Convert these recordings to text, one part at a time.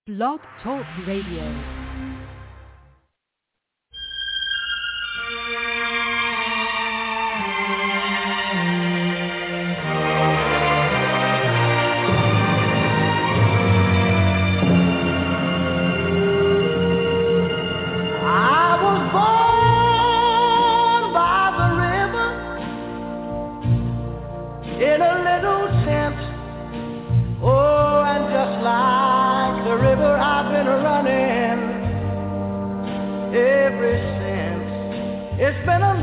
Blog Talk Radio. It's been a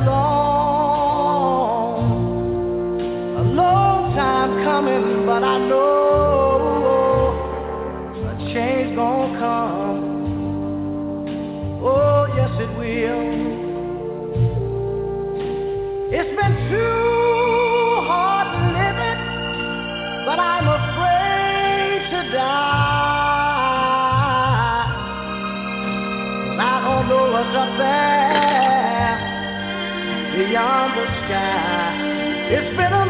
long time coming, but I know a change gonna come. Oh, yes it will. It's been too hard living, but I'm afraid to die. I don't know what's up there beyond the sky. It's been a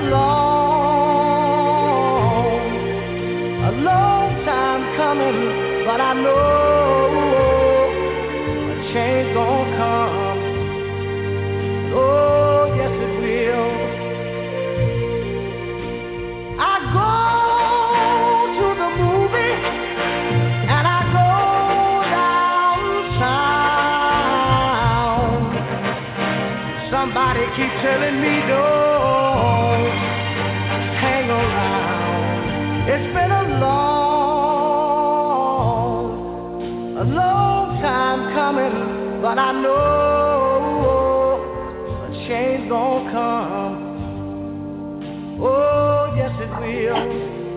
long time coming, but I know a change gonna come. Oh, yes it will. I go to the movie and I go downtown. Somebody keep telling me don't hang around. It's been a long time coming, but I know a change gonna come. Oh, yes it will.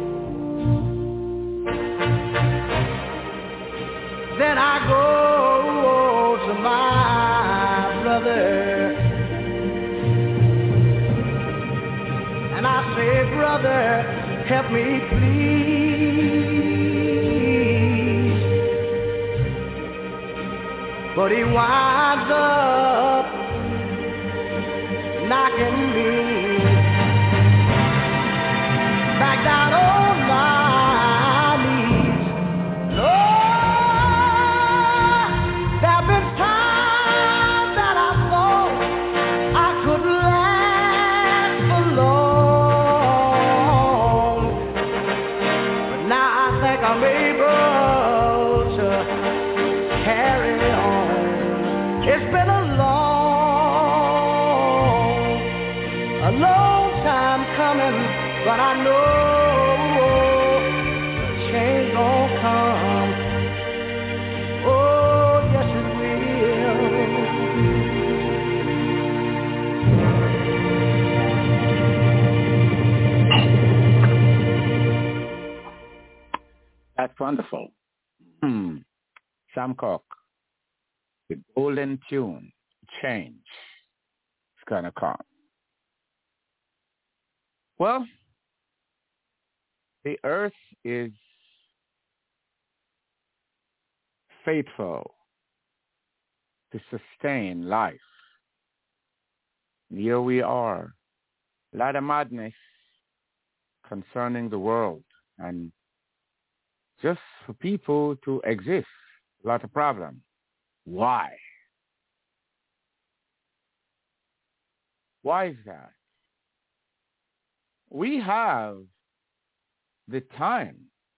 Then I go to my brother and I say, brother, help me please. But he winds up knocking me back down on my knees. Lord, there have been times that I thought I could last alone, but now I think I'm able to carry on. It's been a long time coming, but I know a change gonna come. Oh, yes it will. That's wonderful. Sam Cooke, the golden tune, change is gonna come. Well, the earth is faithful to sustain life. Here we are. A lot of madness concerning the world and just for people to exist. A lot of problems. Why? Why is that? We have the time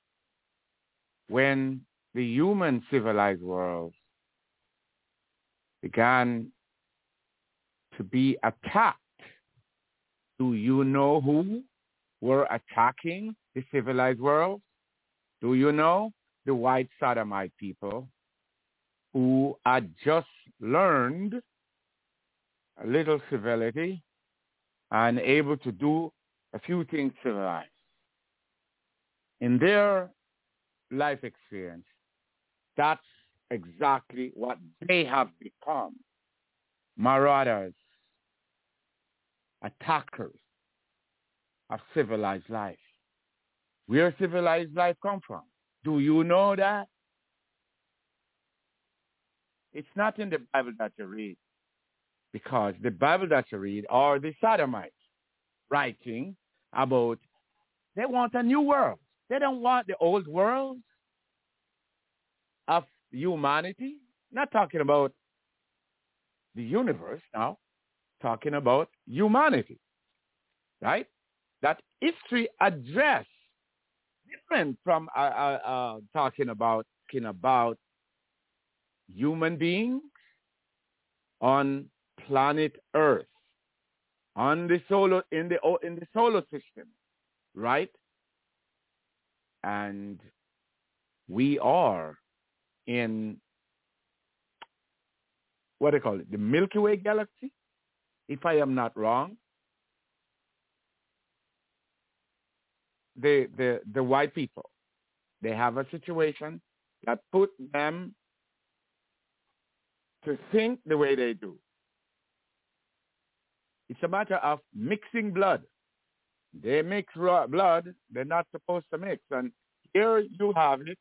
when the human civilized world began to be attacked. Do you know who were attacking the civilized world? Do you know? The white sodomite people who had just learned a little civility and able to do a few things civilized. In their life experience, that's exactly what they have become. Marauders, attackers of civilized life. Where civilized life come from? Do you know that? It's not in the Bible that you read, because the Bible that you read are the Sodomites writing about they want a new world. They don't want the old world. of humanity, not talking about the universe now, talking about humanity, right? That history address different from talking about human beings on planet Earth, on the solar in the solar system, right? And we are in what do they call it, the Milky Way galaxy, if I am not wrong. The white people, they have a situation that put them to think the way they do. It's a matter of mixing blood. They mix blood they're not supposed to mix. And here you have it.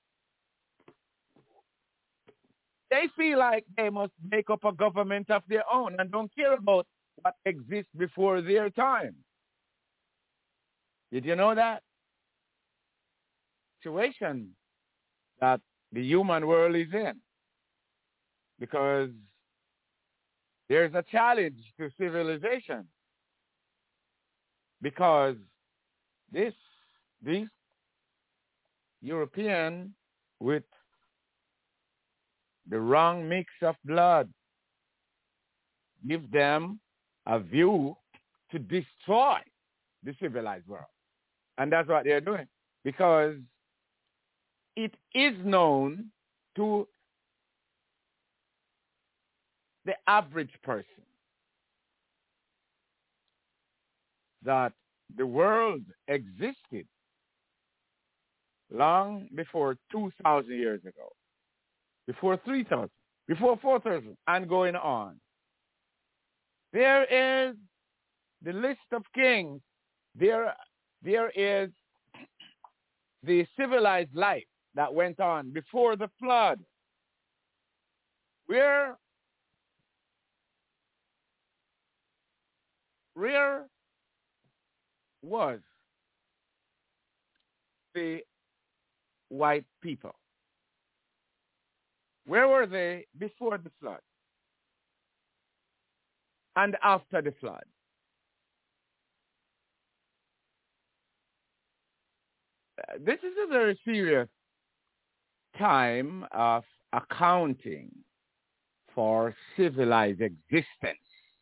They feel like they must make up a government of their own and don't care about what exists before their time. Did you know that? Situation that the human world is in. Because there's a challenge to civilization. Because these European with the wrong mix of blood give them a view to destroy the civilized world. And that's what they're doing. Because it is known to the average person that the world existed long before 2,000 years ago, before 3,000, before 4,000, and going on. There is the list of kings. There is the civilized life that went on before the flood. Where was the white people? Where were they before the flood and after the flood? This is a very serious time of accounting for civilized existence.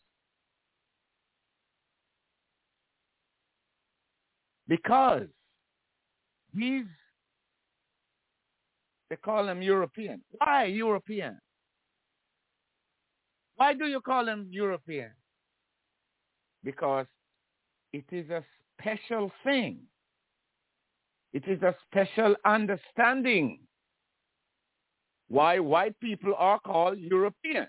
Because they call them European. Why European? Why do you call them European? Because it is a special thing. It is a special understanding why white people are called European.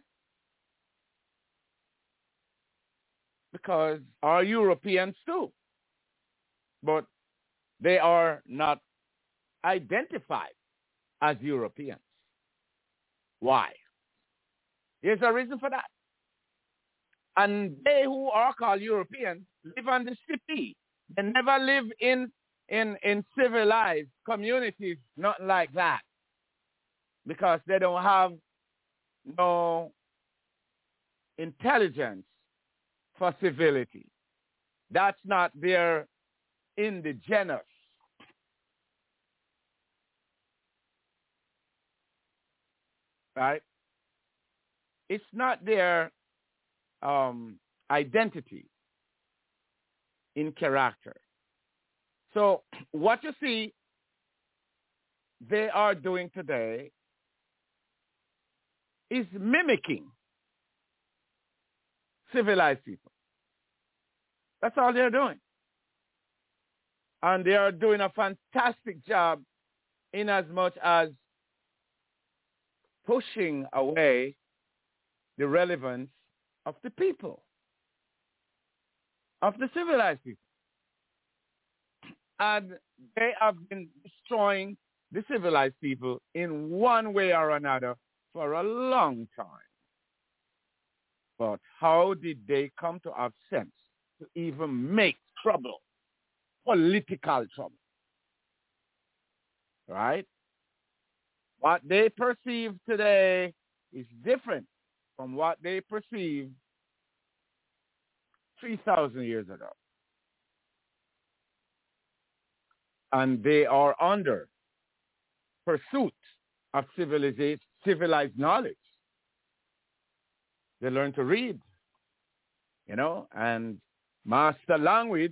Because are Europeans too. But they are not identified as Europeans. Why? There's a reason for that. And they who are called Europeans live on the city. They never live in civilized communities, nothing like that. Because they don't have no intelligence for civility. That's not their indigenous. Right? It's not their identity in character. So what you see they are doing today is mimicking civilized people. That's all they're doing. And they are doing a fantastic job in as much as pushing away the relevance of the people, of the civilized people. And they have been destroying the civilized people in one way or another for a long time. But how did they come to have sense to even make trouble, political trouble? Right? What they perceive today is different from what they perceived 3,000 years ago. And they are under pursuit of civilized knowledge. They learn to read, and master language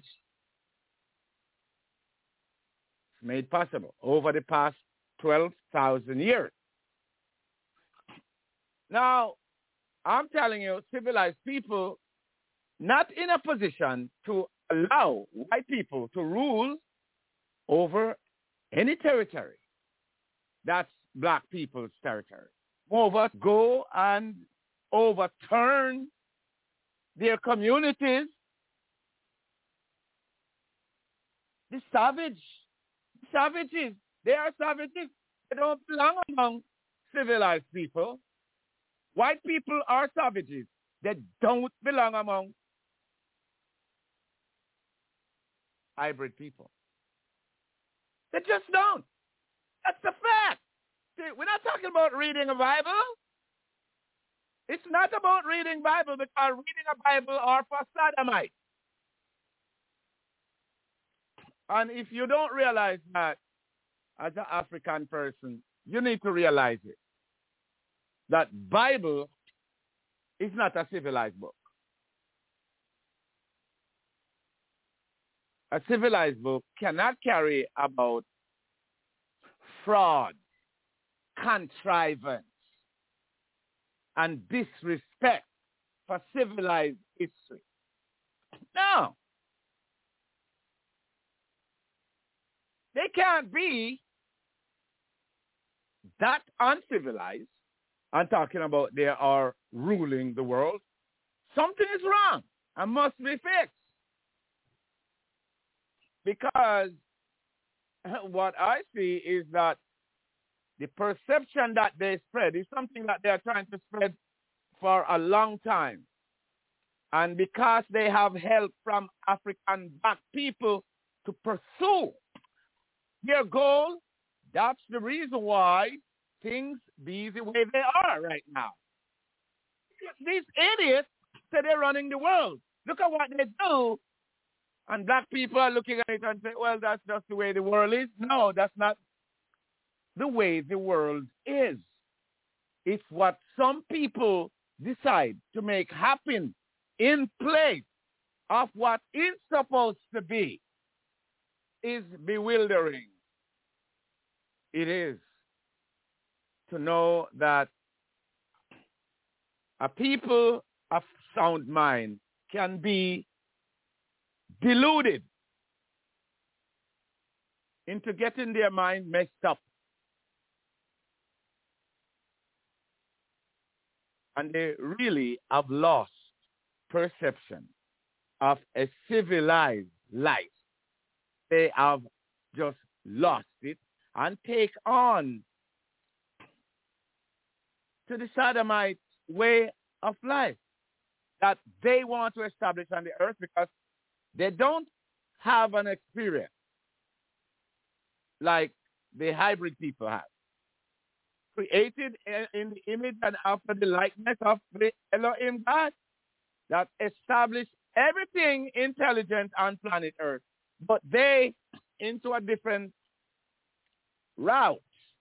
made possible over the past 12,000 years. Now, I'm telling you, civilized people not in a position to allow white people to rule over any territory that's black people's territory. Moreover, go and overturn their communities. The savages, they are savages. They don't belong among civilized people. White people are savages. They don't belong among hybrid people. They just don't. That's the fact. See, we're not talking about reading a Bible. It's not about reading Bible, because reading a Bible are for sodomites. And if you don't realize that as an African person, you need to realize it. That Bible is not a civilized book. A civilized book cannot carry about fraud, contrivance, and disrespect for civilized history. No. They can't be that uncivilized and talking about they are ruling the world. Something is wrong and must be fixed. Because what I see is that the perception that they spread is something that they are trying to spread for a long time. And because they have help from African black people to pursue their goal, that's the reason why things be the way they are right now. These idiots say they're running the world. Look at what they do. And black people are looking at it and say, well, that's just the way the world is. No, that's not the way the world is. It's what some people decide to make happen in place of what is supposed to be is bewildering. It is to know that a people of sound mind can be deluded into getting their mind messed up. And they really have lost perception of a civilized life. They have just lost it and take on to the sodomite way of life that they want to establish on the earth, because they don't have an experience like the hybrid people have. Created in the image and after the likeness of the Elohim God that established everything intelligent on planet Earth. But they into a different route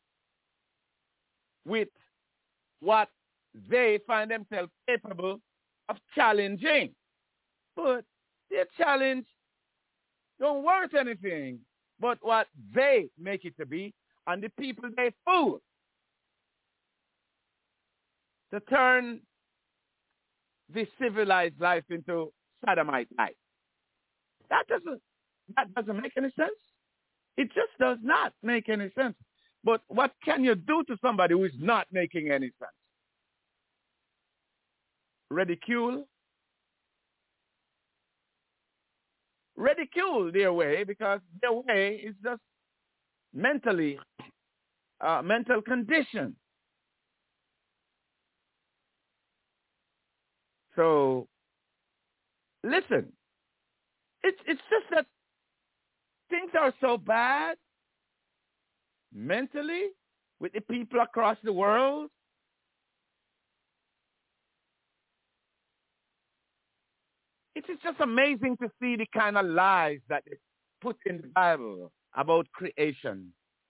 with what they find themselves capable of challenging. But their challenge don't worth anything but what they make it to be, and the people they fool to turn this civilized life into sodomite life. That doesn't make any sense. It just does not make any sense. But what can you do to somebody who is not making any sense? Ridicule their way, because their way is just mental condition. So, listen, it's just that things are so bad mentally with the people across the world. It is just amazing to see the kind of lies that they put in the Bible about creation.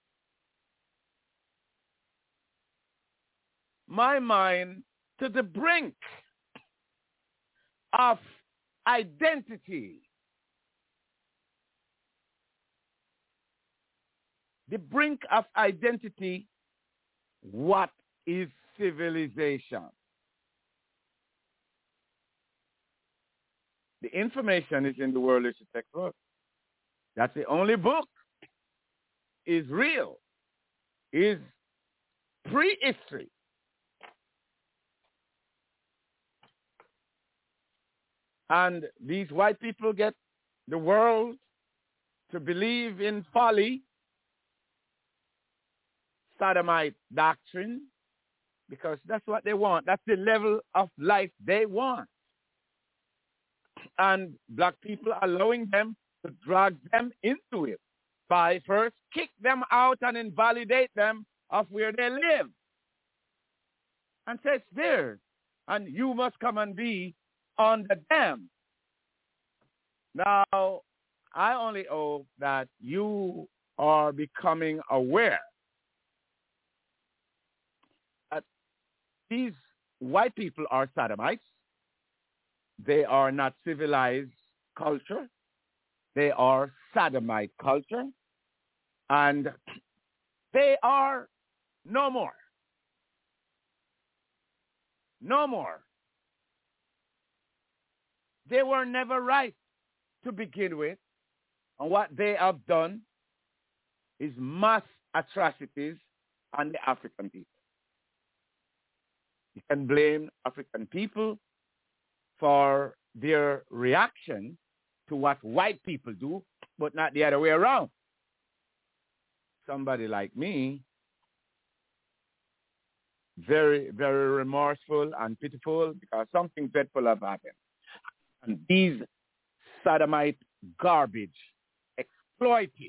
My mind to the brink of identity. The brink of identity. What is civilization? The information is in the World Literature Textbook. That's the only book is real, is prehistory. And these white people get the world to believe in folly, sodomite doctrine, because that's what they want. That's the level of life they want. And black people allowing them to drag them into it by first kick them out and invalidate them of where they live. And say it's theirs. And you must come and be under them. Now, I only hope that you are becoming aware that these white people are sodomites. They are not civilized culture. They are sodomite culture. And they are no more. No more. They were never right to begin with. And what they have done is mass atrocities on the African people. You can blame African people for their reaction to what white people do, but not the other way around. Somebody like me, very, very remorseful and pitiful because something dreadful has happened. And these sodomite garbage exploited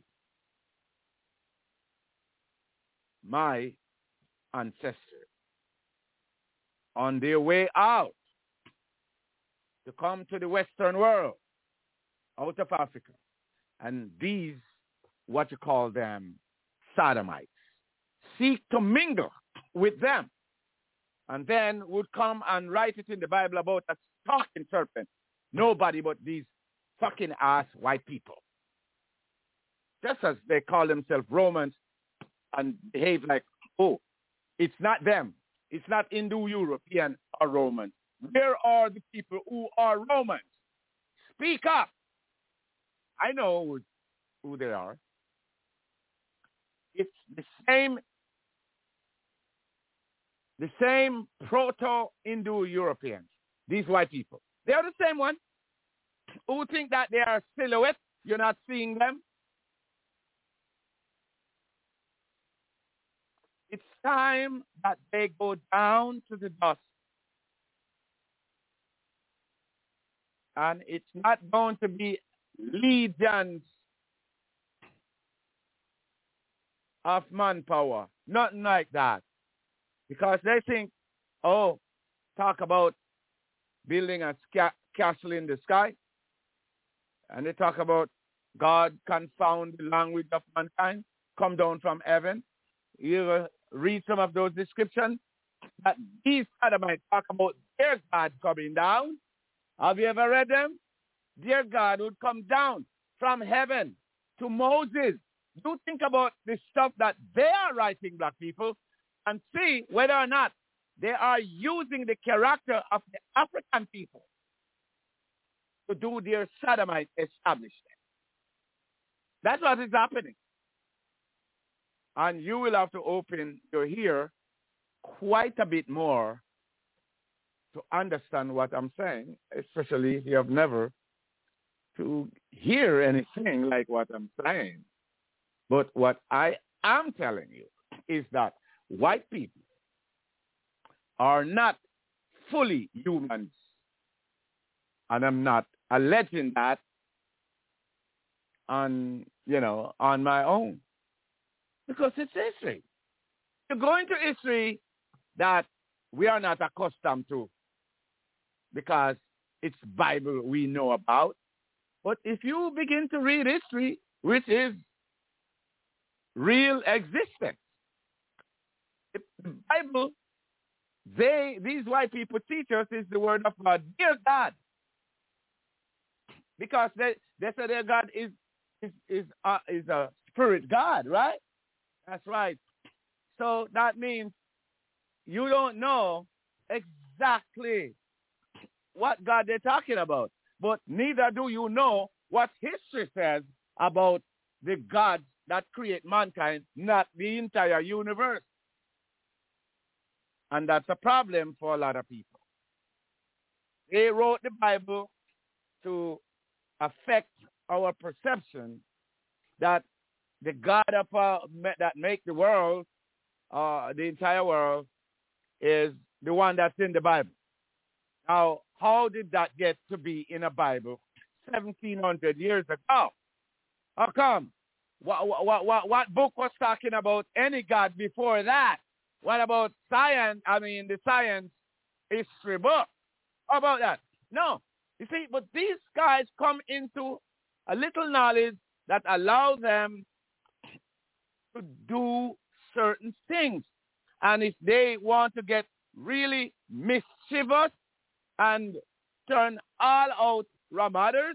my ancestors on their way out to come to the Western world, out of Africa. And these, what you call them, sodomites, seek to mingle with them. And then would come and write it in the Bible about a talking serpent. Nobody but these fucking ass white people. Just as they call themselves Romans and behave like, oh, it's not them. It's not Indo-European or Romans. Where are the people who are Romans? Speak up. I know who they are. It's the same proto-Indo-Europeans, these white people. They are the same one who think that they are silhouettes. You're not seeing them. It's time that they go down to the dust. And it's not going to be legions of manpower. Nothing like that. Because they think, oh, talk about building a castle in the sky. And they talk about God confound the language of mankind, come down from heaven. You read some of those descriptions. That these Sodomites talk about their God coming down. Have you ever read them? Their God would come down from heaven to Moses. Do think about the stuff that they are writing, black people, and see whether or not they are using the character of the African people to do their sodomite establishment. That's what is happening. And you will have to open your ear quite a bit more to understand what I'm saying, especially if you have never to hear anything like what I'm saying. But what I am telling you is that white people are not fully humans. And I'm not alleging that on my own. Because it's history. You go into history that we are not accustomed to because it's Bible we know about. But if you begin to read history, which is real existence, the Bible, these white people teach us is the word of God. Dear God. Because they say their God is a spirit God, right? That's right. So that means you don't know exactly what God they're talking about. But neither do you know what history says about the gods that create mankind, not the entire universe. And that's a problem for a lot of people. They wrote the Bible to affect our perception that the God of that make the world, the entire world, is the one that's in the Bible. Now, how did that get to be in a Bible 1,700 years ago? How come? What book was talking about any God before that? What about science? I mean, the science history book. How about that? No. You see, but these guys come into a little knowledge that allows them to do certain things. And if they want to get really mischievous and turn all out Ramadas,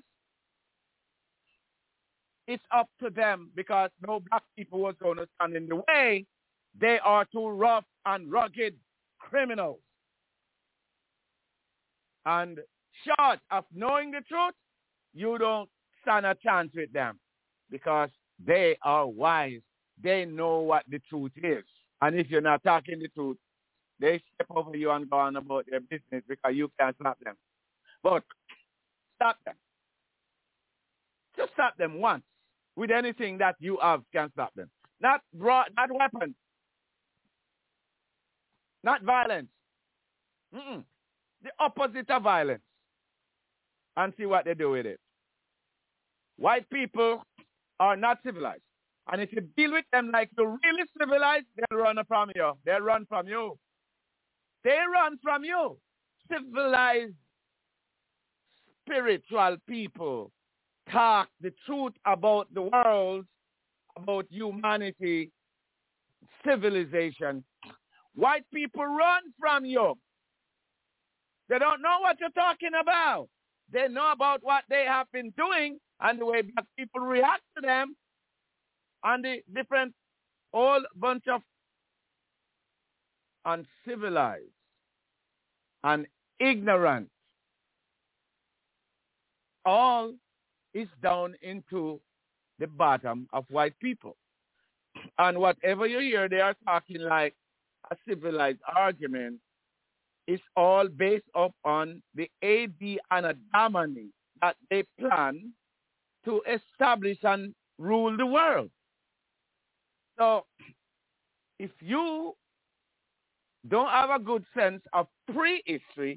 it's up to them because no black people was going to stand in the way. They are too rough and rugged criminals. And short of knowing the truth, you don't stand a chance with them because they are wise. They know what the truth is. And if you're not talking the truth, they step over you and go on about their business because you can't stop them. But stop them. Just stop them once. With anything that you have can stop them. Not weapons. Not violence. The opposite of violence. And see what they do with it. White people are not civilized. And if you deal with them like you're really civilized, they'll run from you. They'll run from you. They run from you. Civilized, spiritual people talk the truth about the world, about humanity, civilization. White people run from you. They don't know what you're talking about. They know about what they have been doing and the way black people react to them and the different whole bunch of uncivilized and ignorant. All is down into the bottom of white people. And whatever you hear, they are talking like a civilized argument. It's all based upon the AD Anadamani that they plan to establish and rule the world. So if you don't have a good sense of prehistory,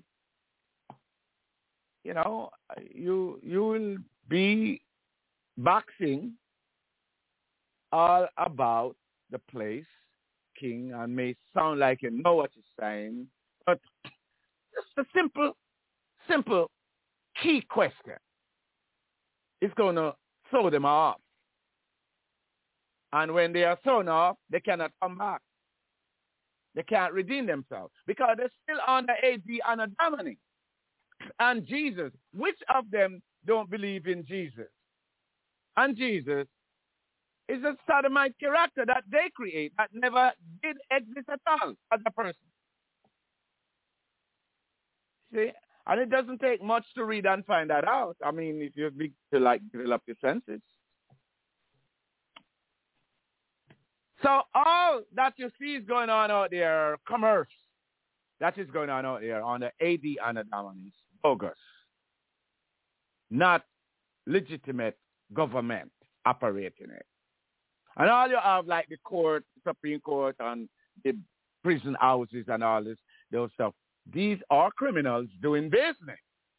you will be boxing all about the place, king, and may sound like you know what you're saying, but just a simple key question is going to throw them off. And when they are thrown off, they cannot come back. They can't redeem themselves because they're still under AD Anadamani. And Jesus, which of them don't believe in Jesus? And Jesus is a sodomite character that they create that never did exist at all as a person. See? And it doesn't take much to read and find that out. I mean, if you begin to develop your senses. So all that you see is going on out there, commerce, that is going on out there on the AD Anadamani, bogus. Not legitimate government operating it. And all you have like the court, Supreme Court, and the prison houses and all this, those stuff. These are criminals doing business.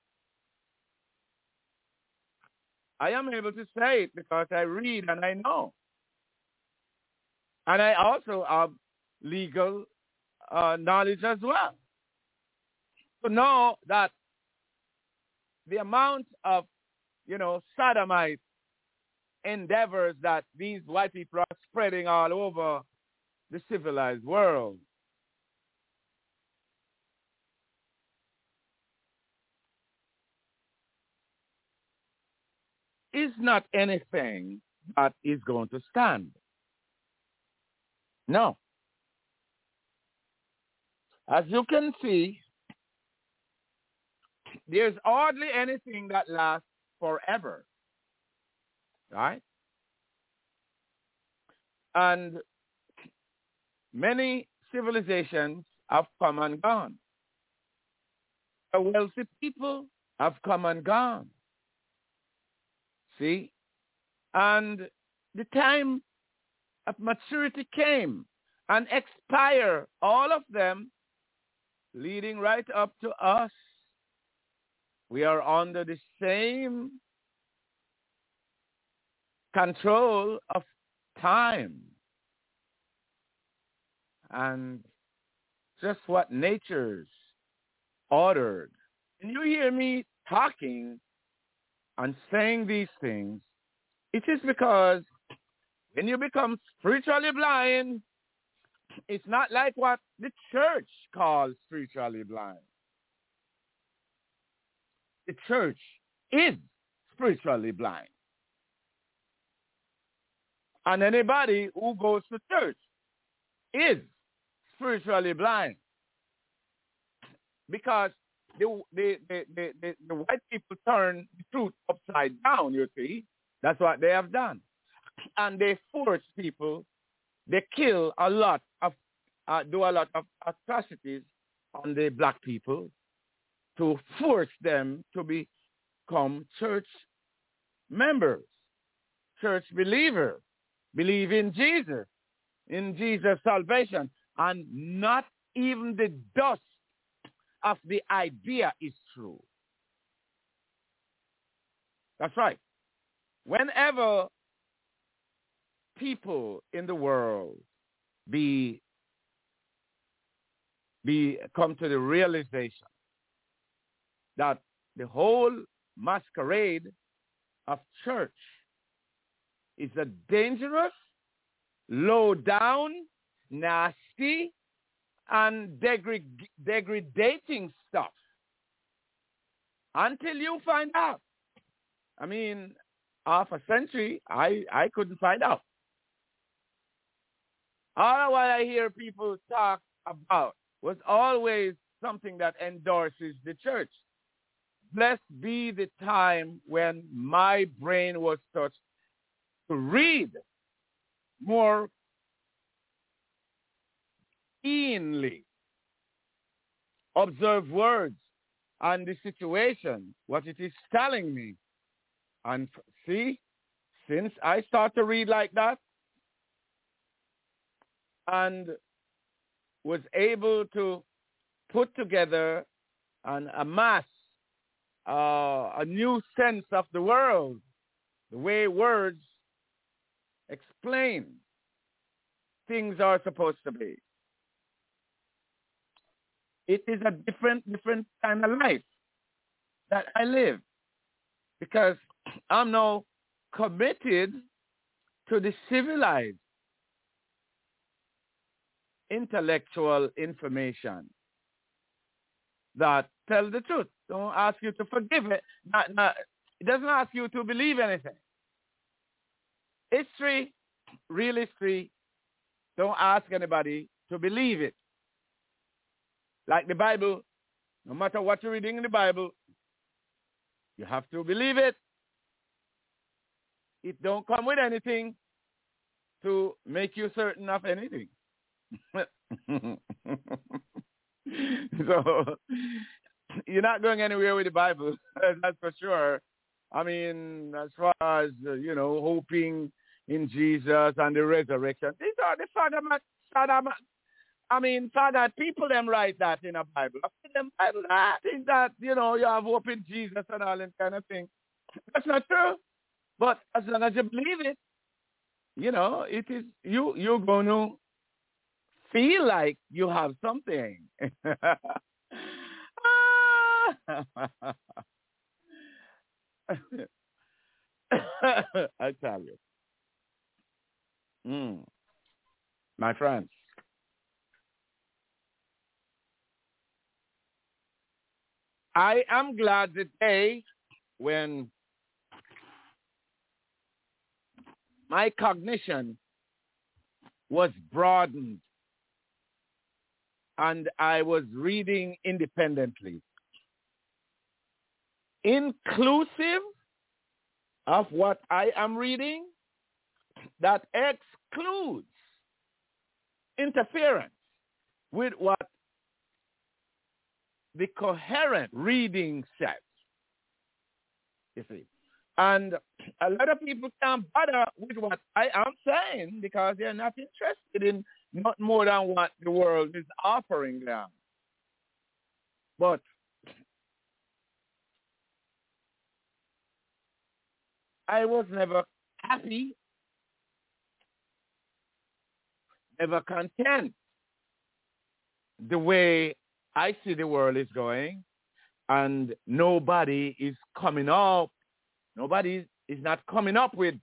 I am able to say it because I read and I know. And I also have legal knowledge as well. To know that the amount of, sodomite endeavors that these white people are spreading all over the civilized world is not anything that is going to stand. No. As you can see, there's hardly anything that lasts forever. Right? And many civilizations have come and gone. The wealthy people have come and gone. See? And the time of maturity came and expire, all of them leading right up to us. We are under the same control of time and just what nature's ordered. And you hear me talking and saying these things, it is because when you become spiritually blind, it's not like what the church calls spiritually blind. The church is spiritually blind. And anybody who goes to church is spiritually blind. Because the white people turn the truth upside down, you see. That's what they have done. And they force people, they kill a lot of, do a lot of atrocities on the black people to force them to become church members, church believers, believe in Jesus' salvation, and not even the dust of the idea is true. That's right. Whenever people in the world come to the realization that the whole masquerade of church is a dangerous, low down, nasty, and degrading stuff. Until you find out. I mean, half a century, I couldn't find out. All what I hear people talk about was always something that endorses the church. Blessed be the time when my brain was touched to read more keenly, observe words and the situation, what it is telling me. And see, since I start to read like that and was able to put together and amass a new sense of the world, the way words explain things are supposed to be. It is a different kind of life that I live because I'm now committed to the civilized intellectual information that tell the truth. Don't ask you to forgive it. It doesn't ask you to believe anything. History, real history, don't ask anybody to believe it. Like the Bible, no matter what you're reading in the Bible, you have to believe it. It don't come with anything to make you certain of anything. So you're not going anywhere with the Bible, that's for sure. I mean, as far as, hoping in Jesus and the resurrection, these are the Father, people them write that in a Bible. I think that, you have hope in Jesus and all that kind of thing. That's not true. But as long as you believe it, it is, you're going to feel like you have something. I tell you. My friends, I am glad today when my cognition was broadened and I was reading independently, inclusive of what I am reading that excludes interference with what the coherent reading says, you see. And a lot of people can't bother with what I am saying because they're not interested in not more than what the world is offering them. But I was never happy, never content the way I see the world is going, and nobody is coming up. Nobody is not coming up with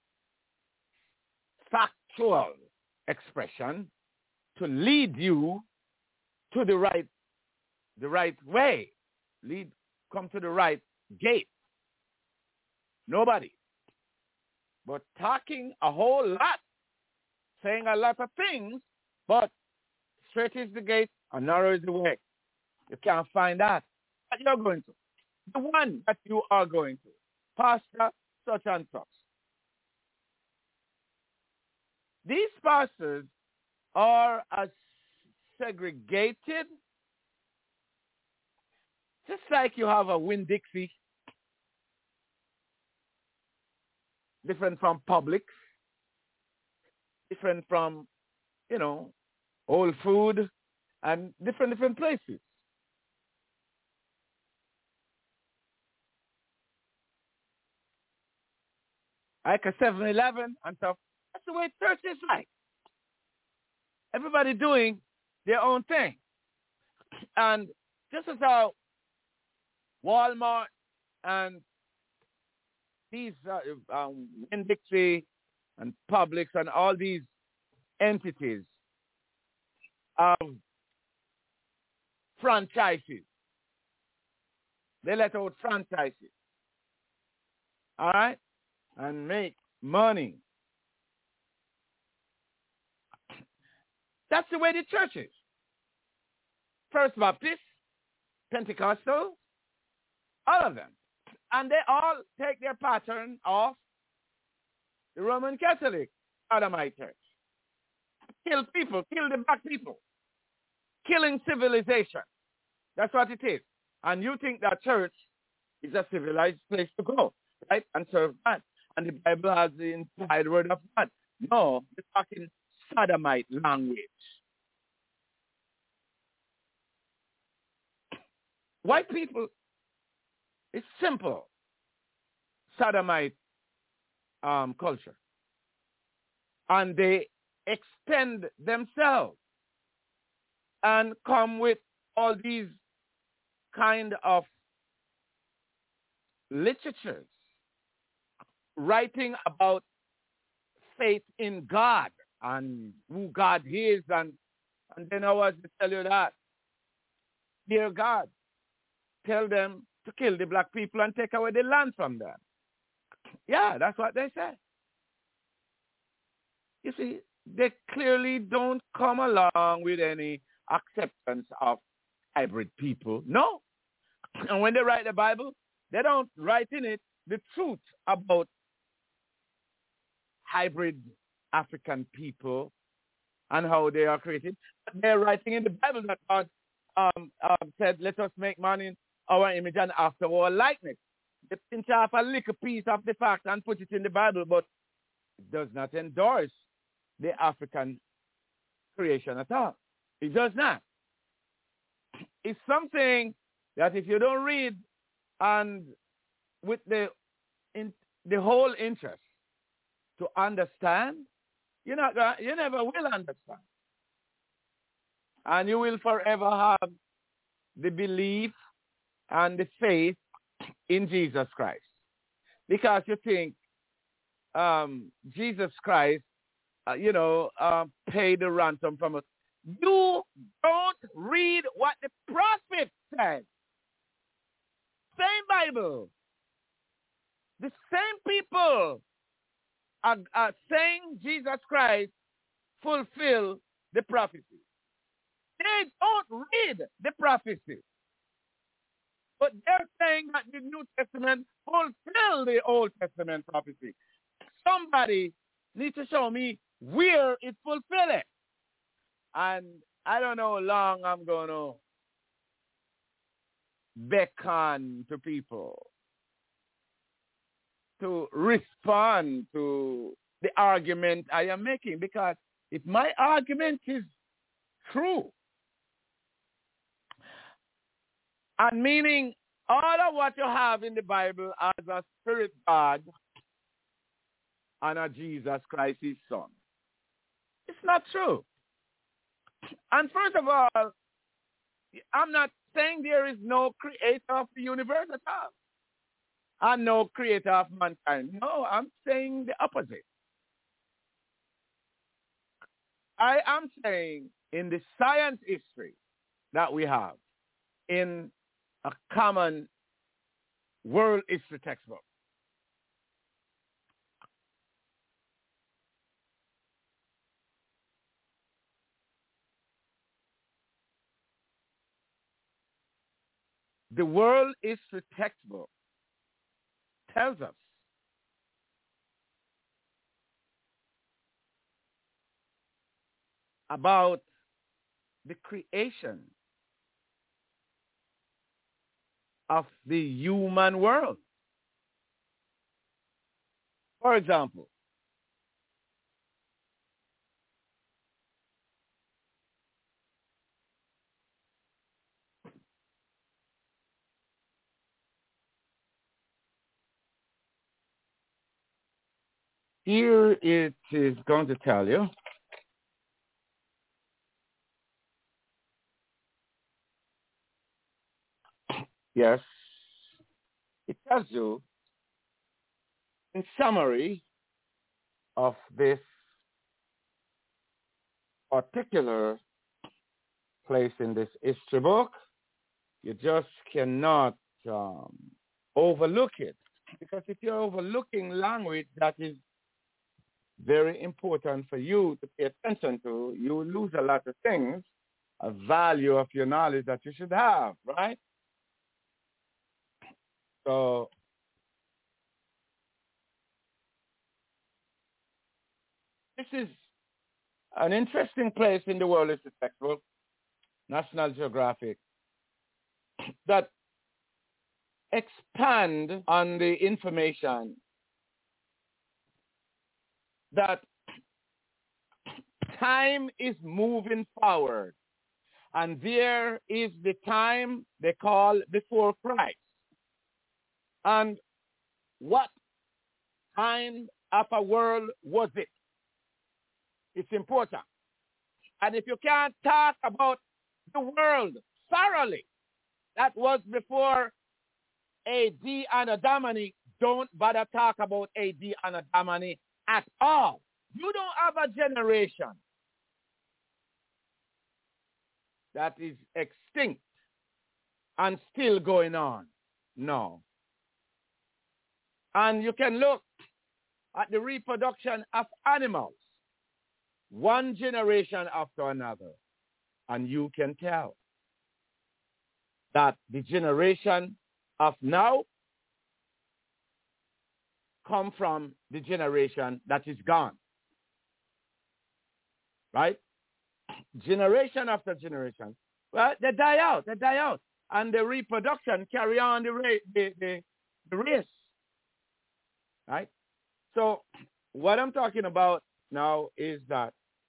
factual expression to lead you to the right way, come to the right gate. Nobody. But talking a whole lot, saying a lot of things, but straight is the gate and narrow is the way. You can't find that. But you're going to. The one that you are going to. Pastor such and such. These pastors are as segregated, just like you have a Winn-Dixie, different from Publix, different from, Whole Food, and different places. Like a 7-Eleven and stuff. That's the way church is like. Everybody doing their own thing. And just as how Walmart and these Winn-Dixie and Publix and all these entities of franchises. They let out franchises. All right? And make money. That's the way the church is. First Baptist, Pentecostal, all of them. And they all take their pattern of the Roman Catholic Adamite Church. Kill people, kill the black people. Killing civilization. That's what it is. And you think that church is a civilized place to go, right? And serve God. And the Bible has the inside word of God. No, we're talking sodomite language. White people, it's simple. Sodomite culture. And they extend themselves and come with all these kind of literatures writing about faith in God and who God is, and then I was to tell you that, dear God, tell them to kill the black people and take away the land from them. Yeah, that's what they say. You see, they clearly don't come along with any acceptance of hybrid people. No. And when they write the Bible, they don't write in it the truth about hybrid African people and how they are created. But they're writing in the Bible that God said, let us make man in our image and after our likeness. They pinch off a little piece of the fact and put it in the Bible, but it does not endorse the African creation at all. It does not. It's something that if you don't read and with the whole interest to understand, you never will understand. And you will forever have the belief and the faith in Jesus Christ. Because you think Jesus Christ, paid the ransom from us. You don't read what the prophet said. Same Bible. The same people are saying Jesus Christ fulfill the prophecy. They don't read the prophecy. But they're saying that the New Testament fulfill the Old Testament prophecy. Somebody needs to show me where it fulfill it. And I don't know how long I'm going to beckon to people to respond to the argument I am making. Because if my argument is true, and meaning all of what you have in the Bible as a spirit God and a Jesus Christ, his son, it's not true. And first of all, I'm not saying there is no creator of the universe at all. And no creator of mankind. No, I'm saying the opposite. I am saying in the science history that we have in a common world history textbook, the world history textbook tells us about the creation of the human world. For example, here it is going to tell you yes, it tells you in summary of this particular place in this history book. You just cannot overlook it. Because if you're overlooking language that is very important for you to pay attention to, you will lose a lot of things, a value of your knowledge that you should have, right? So this is an interesting place in the world. It's a textbook, National Geographic, that expand on the information that time is moving forward. And there is the time they call before Christ. And what kind of a world was it? It's important. And if you can't talk about the world thoroughly, that was before A.D. and Adamani, don't bother talk about A.D. and Adamani at all. You don't have a generation that is extinct and still going on. No. And you can look at the reproduction of animals, one generation after another, and you can tell that the generation of now come from the generation that is gone. Right? Generation after generation. Well, they die out. And the reproduction carry on the race. Right? So what I'm talking about now is that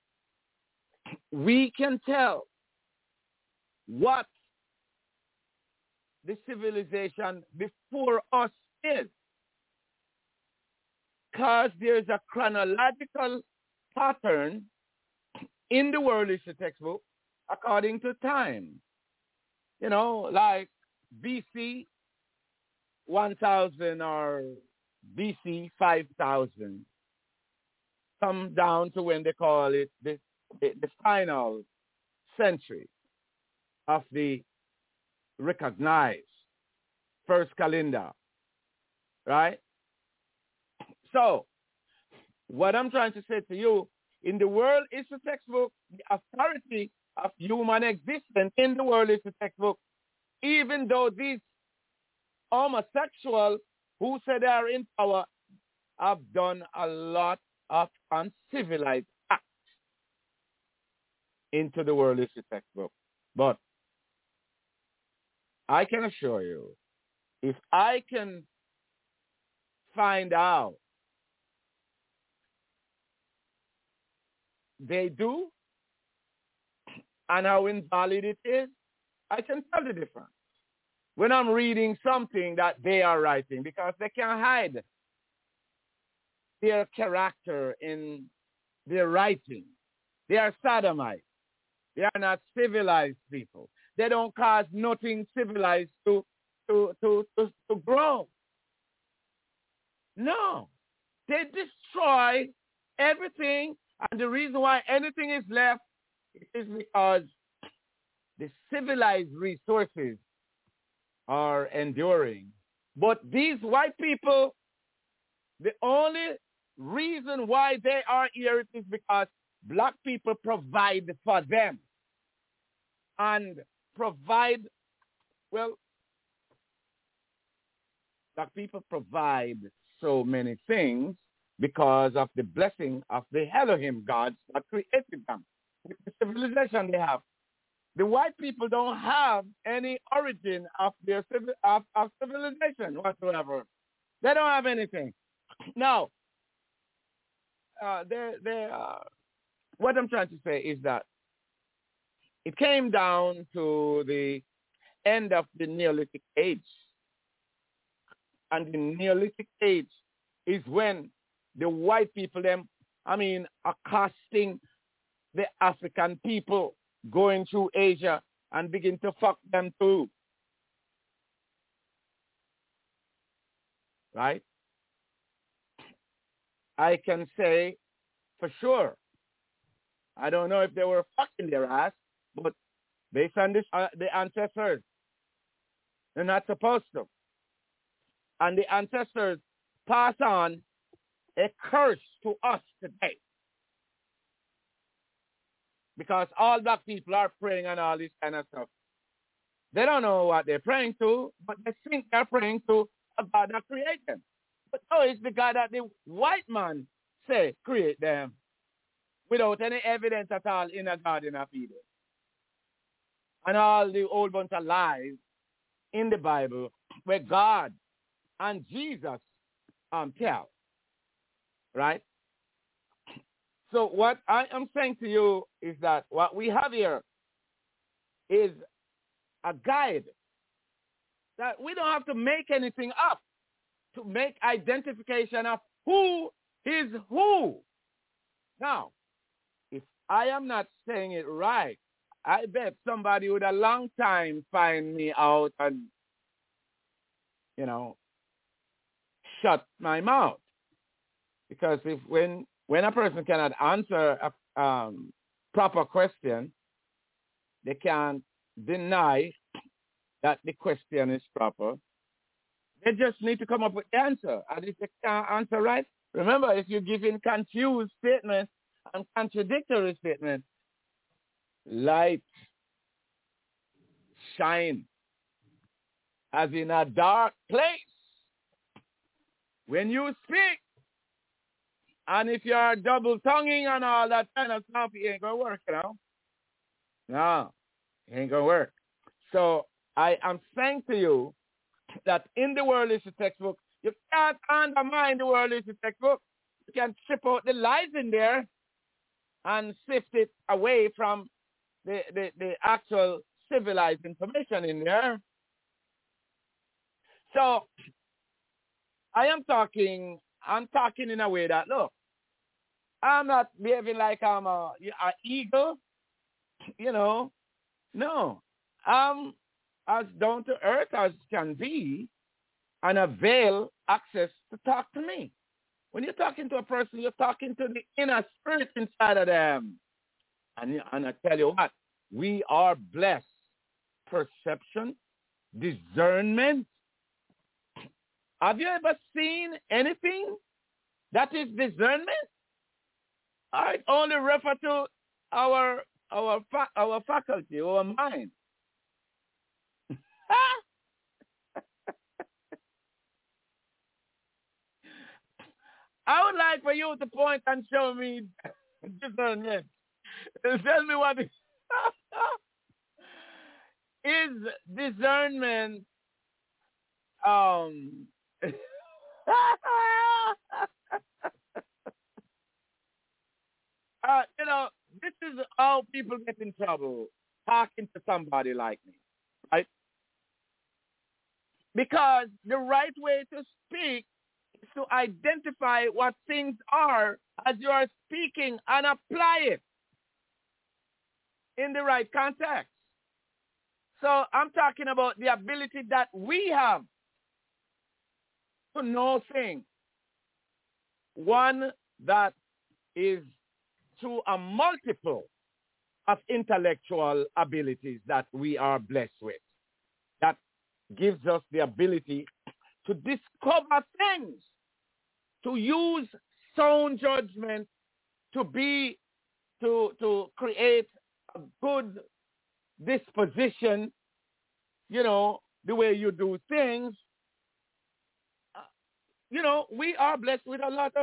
we can tell what the civilization before us is, because there's a chronological pattern in the world history textbook according to time. You know, like BC 1000 or BC 5000 come down to when they call it the final century of the recognized first calendar, right? So, what I'm trying to say to you, in the World History Textbook, the authority of human existence in the World History Textbook, even though these homosexuals who say they are in power have done a lot of uncivilized acts into the World History Textbook. But I can assure you, if I can find out they do and how invalid it is, I can tell the difference when I'm reading something that they are writing, because they can't hide their character in their writing. They are sodomites. They are not civilized people. They don't cause nothing civilized to grow. No. They destroy everything, and the reason why anything is left is because the civilized resources are enduring. But these white people, the only reason why they are here is because black people provide for them. And provide, well, black people provide so many things because of the blessing of the Elohim gods that created them, with the civilization they have. The white people don't have any origin of their of civilization whatsoever. They don't have anything. Now, what I'm trying to say is that it came down to the end of the Neolithic age. And the Neolithic age is when the white people, accosting the African people going through Asia and begin to fuck them too. Right? I can say for sure, I don't know if they were fucking their ass, but based on this, the ancestors, they're not supposed to. And the ancestors pass on a curse to us today. Because all black people are praying and all this kind of stuff. They don't know what they're praying to, but they think they're praying to a God that created them. But no, it's the God that the white man say create them without any evidence at all in a Garden of Eden. And all the old bunch of lies in the Bible where God and Jesus tell. Right? So what I am saying to you is that what we have here is a guide that we don't have to make anything up to make identification of who is who. Now, if I am not saying it right, I bet somebody would a long time find me out and, shut my mouth. Because when a person cannot answer a proper question, they can't deny that the question is proper. They just need to come up with the answer. And if they can't answer right, remember, if you're giving confused statements and contradictory statements, light shine as in a dark place. When you speak, and if you're double-tonguing and all that kind of stuff, it ain't going to work, No, it ain't going to work. So I am saying to you that in the World History Textbook, you can't undermine the World History Textbook. You can strip out the lies in there and sift it away from the actual civilized information in there. So I'm talking in a way that, look, I'm not behaving like I'm an eagle. you know, no. I'm as down to earth as can be and avail access to talk to me. When you're talking to a person, you're talking to the inner spirit inside of them. And I tell you what, we are blessed. Perception, discernment. Have you ever seen anything that is discernment? I only refer to our faculty, our mind. I would like for you to point and show me discernment. Tell me what is discernment. Um, this is how people get in trouble talking to somebody like me, right? Because the right way to speak is to identify what things are as you are speaking and apply it in the right context. So I'm talking about the ability that we have to know things. One that is through a multiple of intellectual abilities that we are blessed with. That gives us the ability to discover things, to use sound judgment, to create a good disposition, the way you do things. We are blessed with a lot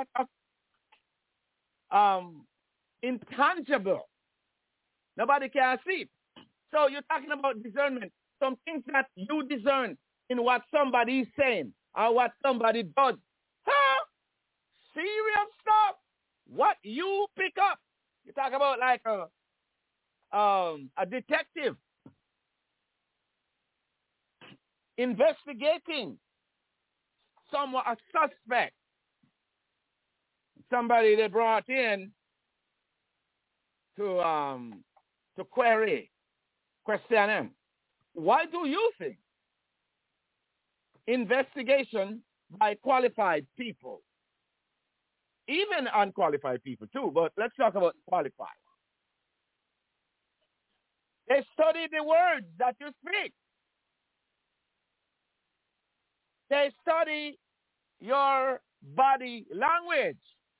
of intangible. Nobody can see it. So you're talking about discernment. Some things that you discern in what somebody is saying or what somebody does. Huh? Serious stuff. What you pick up. You talk about like a detective investigating a suspect. Somebody they brought in to question him. Why do you think investigation by qualified people, even unqualified people too, but let's talk about qualified. They study the words that you speak. They study your body language.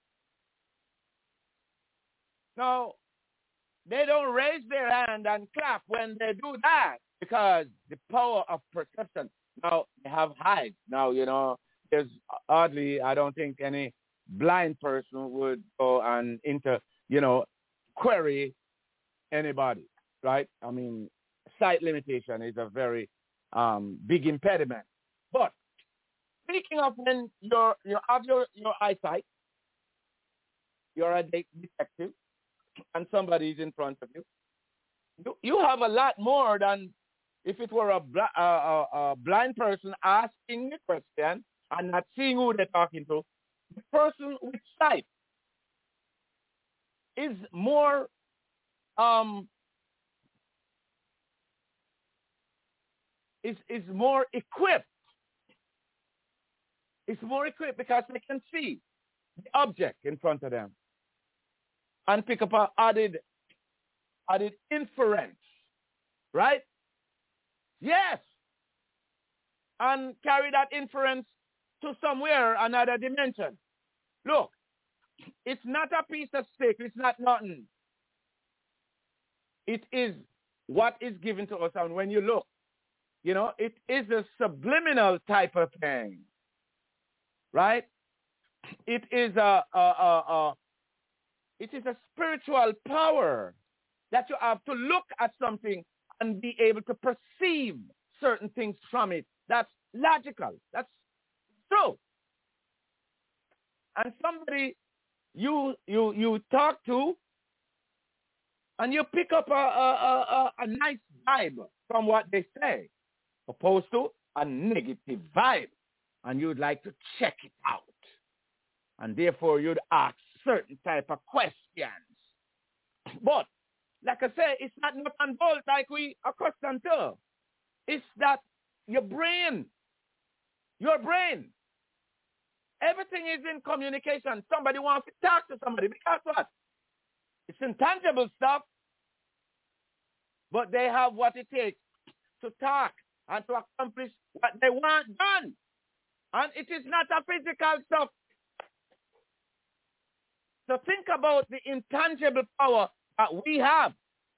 Now, they don't raise their hand and clap when they do that because the power of perception. Now, they have eyes. Now, there's hardly, I don't think any blind person would go and query anybody, right? I mean, sight limitation is a very big impediment. But speaking of when you have your eyesight, you're a detective, and somebody is in front of you, you have a lot more than if it were a blind person asking the question and not seeing who they're talking to. The person with sight is more is more equipped. It's more equipped because they can see the object in front of them and pick up an added inference, right? Yes. And carry that inference to somewhere, another dimension. Look, it's not a piece of steak. It's not nothing. It is what is given to us. And when you look, it is a subliminal type of thing, right? It is a spiritual power that you have to look at something and be able to perceive certain things from it. That's logical. That's true. And somebody you talk to, and you pick up a nice vibe from what they say, opposed to a negative vibe, and you'd like to check it out, and therefore you'd ask certain type of questions. But like I say, it's not nut and bolt like we accustomed to. It's that your brain, everything is in communication. Somebody wants to talk to somebody because what? It's intangible stuff, but they have what it takes to talk and to accomplish what they want done. And it is not a physical stuff. So think about the intangible power that we have.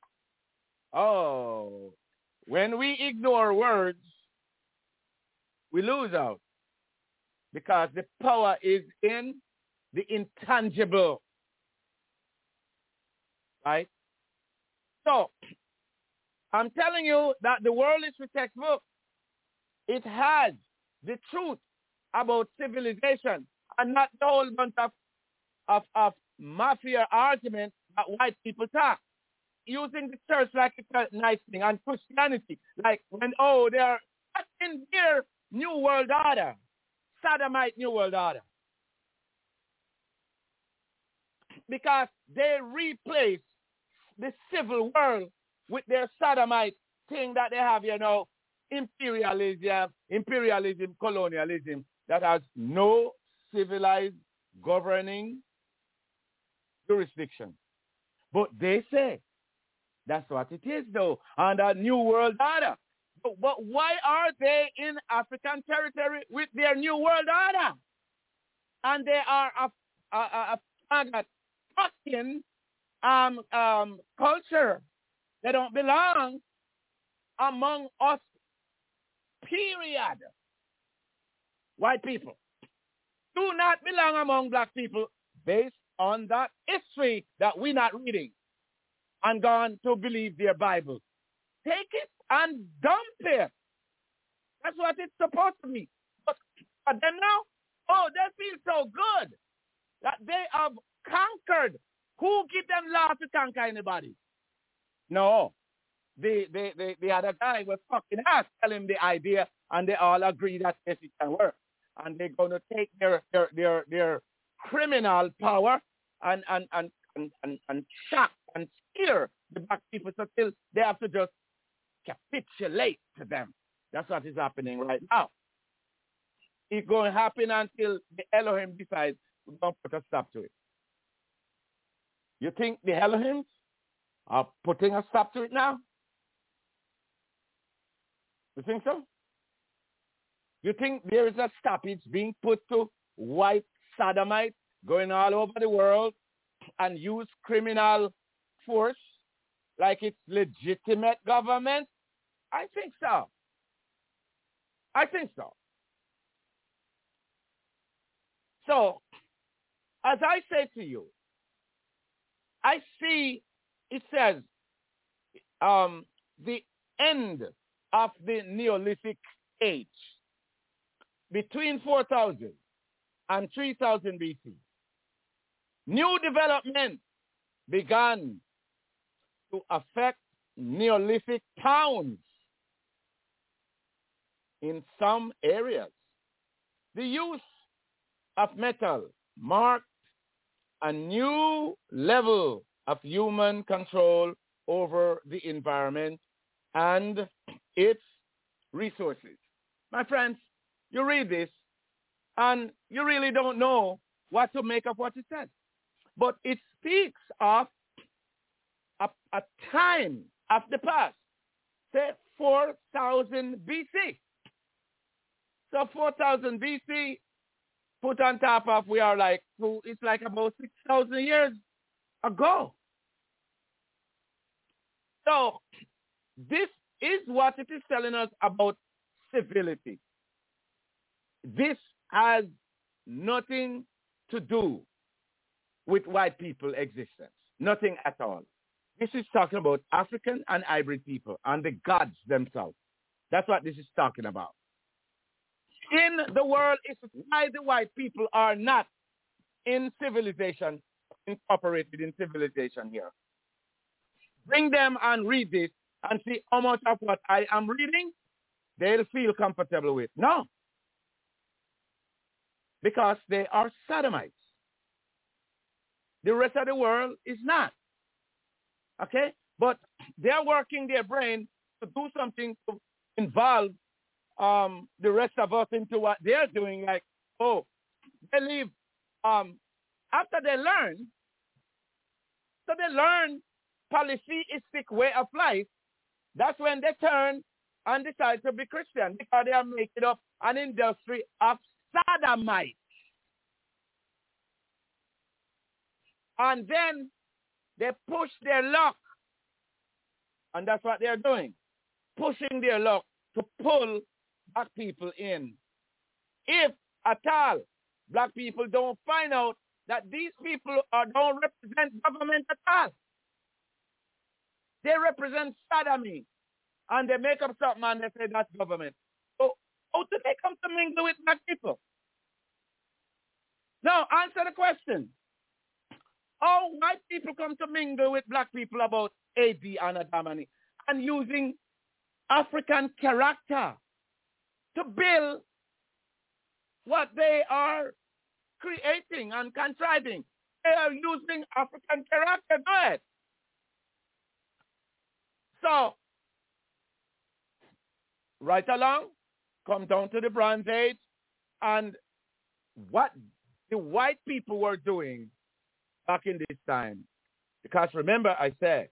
Oh, when we ignore words, we lose out because the power is in the intangible, right? So I'm telling you that the world is a textbook. It has the truth about civilization and not the whole bunch of mafia arguments that white people talk. Using the church like it's a nice thing and Christianity like when, they're in their new world order, sodomite new world order. Because they replace the civil world with their sodomite thing that they have, imperialism, colonialism, that has no civilized governing jurisdiction. But they say that's what it is, though, under New World Order. But why are they in African territory with their New World Order? And they are a fucking culture. They don't belong among us, period. White people do not belong among black people based on that history that we're not reading and gone to believe their Bible. Take it and dump it. That's what it's supposed to be. But then now, they feel so good that they have conquered. Who give them law to conquer anybody? No. The other guy was fucking ass, tell him the idea, and they all agree that yes, it can work. And they're going to take their criminal power and shock and scare the black people until they have to just capitulate to them. That's what is happening right now. It's going to happen until the Elohim decides we're going to put a stop to it. You think the Elohims are putting a stop to it now? You think so? You think there is a stoppage being put to white sodomites going all over the world and use criminal force like it's legitimate government? I think so. So, as I say to you, I see, it says, the end of the Neolithic age between 4,000 and 3,000 BC. New development began to affect Neolithic towns in some areas. The use of metal marked a new level of human control over the environment and its resources. My friends, you read this and you really don't know what to make of what it says. But it speaks of a time of the past, say 4,000 BC. So 4,000 BC put on top of it's like about 6,000 years ago. So this is what it is telling us about civility. This has nothing to do with white people existence. Nothing at all. This is talking about African and hybrid people and the gods themselves. That's what this is talking about. In the world is why the white people are not in civilization, incorporated in civilization here. Bring them and read this and see how much of what I am reading they'll feel comfortable with. No. Because they are sodomites. The rest of the world is not. Okay? But they're working their brain to do something to involve the rest of us into what they're doing. Like, oh, they leave after they learn. So they learn polytheistic way of life. That's when they turn and decide to be Christian because they are making up an industry of sodomites. And then they push their luck. And that's what they're doing. Pushing their luck to pull black people in. If at all black people don't find out that these people don't represent government at all. They represent sodomy. And they make up something and they say that's government. So how do they come to mingle with black people? Now, answer the question. How white people come to mingle with black people about AD and Adamani and using African character to build what they are creating and contriving. They are using African character. Go ahead. So, right along, come down to the Bronze Age, and what the white people were doing back in this time. Because remember, I said,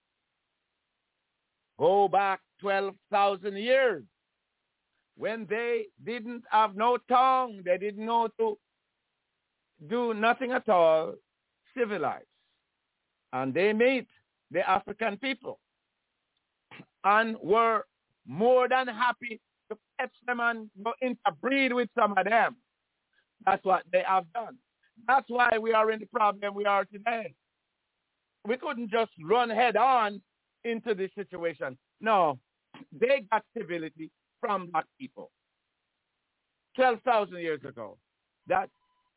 go back 12,000 years when they didn't have no tongue, they didn't know to do nothing at all, civilized. And they meet the African people and were more than happy to catch them and go interbreed with some of them. That's what they have done. That's why we are in the problem we are today. We couldn't just run head on into this situation. No, they got civility from black people 12,000 years ago. That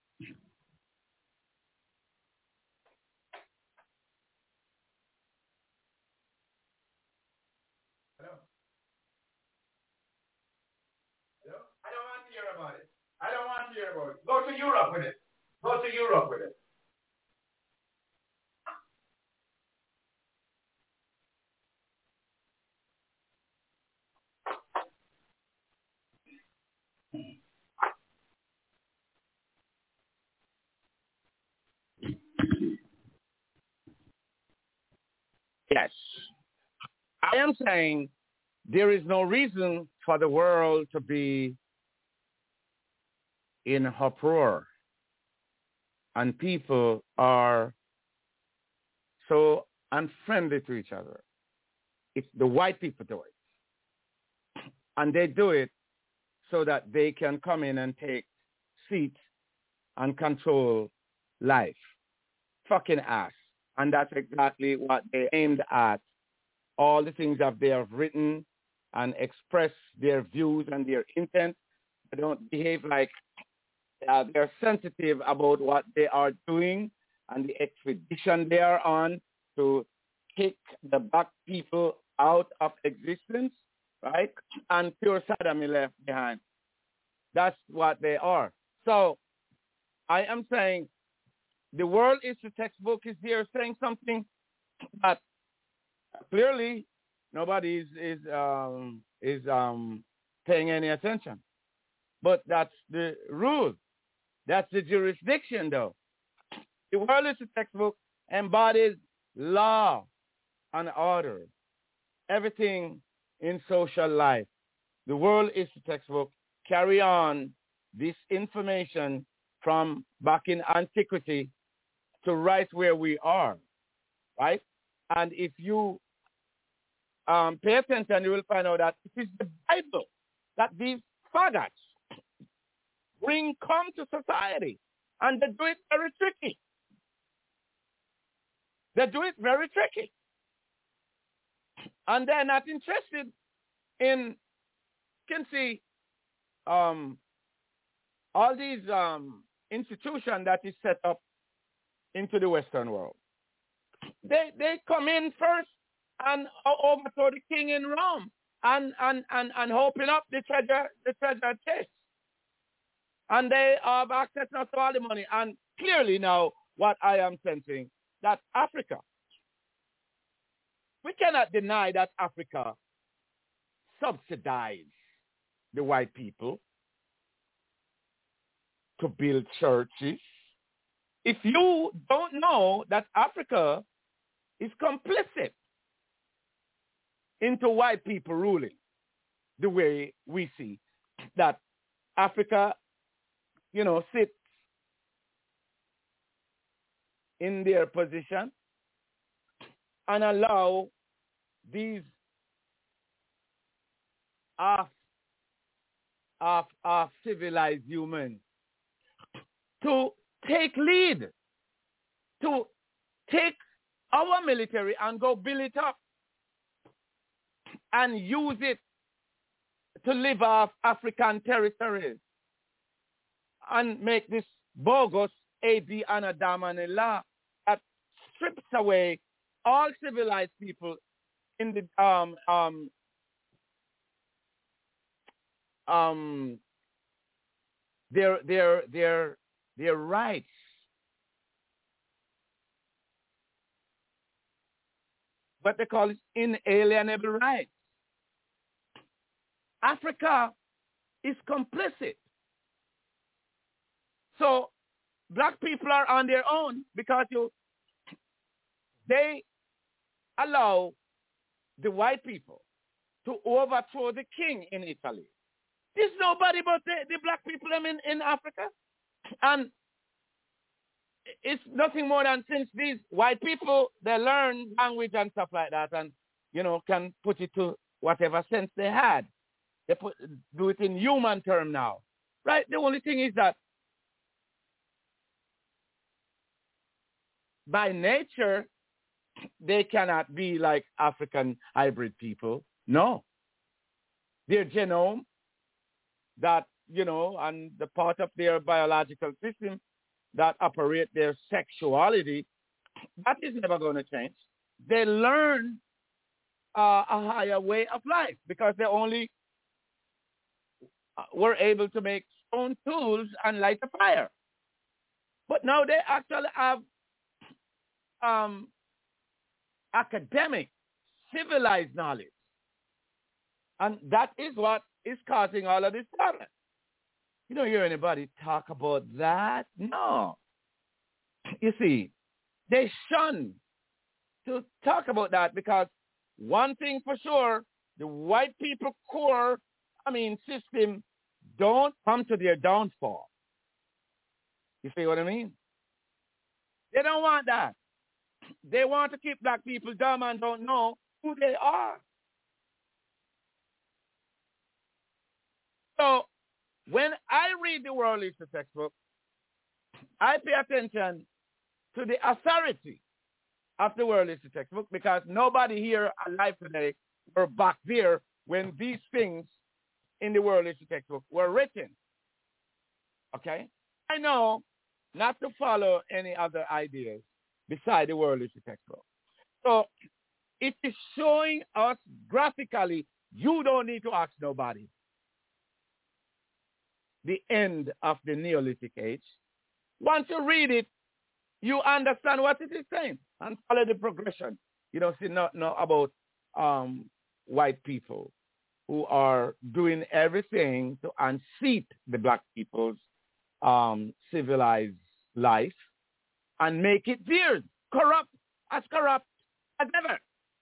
I don't want to hear about it. I don't want to hear about it. Go to Europe with it. Go to Europe with it. Yes. I am saying there is no reason for the world to be in uproar. And people are so unfriendly to each other. It's the white people do it. And they do it so that they can come in and take seats and control life. Fucking ass. And that's exactly what they aimed at. All the things that they have written and expressed their views and their intent. They don't behave like they're sensitive about what they are doing and the expedition they are on to kick the black people out of existence, right? And pure sodomy left behind. That's what they are. So I am saying the World History textbook is here saying something that clearly nobody is paying any attention. But that's the rule. That's the jurisdiction, though. The World History textbook embodies law and order, everything in social life. The World History textbook carry on this information from back in antiquity to right where we are, right? And if you pay attention, you will find out that it is the Bible that these faggots come to society. And they do it very tricky. They do it very tricky. And they're not interested in, you can see, all these institutions that is set up into the Western world. They come in first and overthrow the king in Rome and open up the treasure chest. And they have access now to all the money. And clearly now what I am sensing, that Africa We cannot deny that Africa subsidized the white people to build churches. If you don't know that Africa is complicit into white people ruling the way we see that Africa, sits in their position and allow these half civilized humans to take lead, to take our military and go build it up and use it to live off African territories and make this bogus AD Anadam and law that strips away all civilized people in the their rights. What they call it inalienable rights. Africa is complicit. So black people are on their own because they allow the white people to overthrow the king in Italy. There's nobody but the black people in Africa. And it's nothing more than since these white people, they learn language and stuff like that and, can put it to whatever sense they had. They do it in human term now, right? The only thing is that by nature, they cannot be like African hybrid people. No. Their genome, that, and the part of their biological system that operate their sexuality, that is never going to change. They learn a higher way of life because they only were able to make stone tools and light a fire. But now they actually have academic, civilized knowledge. And that is what is causing all of this problem. You don't hear anybody talk about that. No. You see, they shun to talk about that because one thing for sure, the white people core, system don't come to their downfall. You see what I mean? They don't want that. They want to keep black people dumb and don't know who they are. So when I read the world history textbook, I pay attention to the authority of the world history textbook because nobody here alive today were back there when these things in the world history textbook were written. Okay? I know not to follow any other ideas beside the world history textbook. So it is showing us graphically, you don't need to ask nobody, the end of the Neolithic age. Once you read it, you understand what it is saying and follow the progression. You don't see no about white people who are doing everything to unseat the black people's civilized life and make it theirs, corrupt as ever.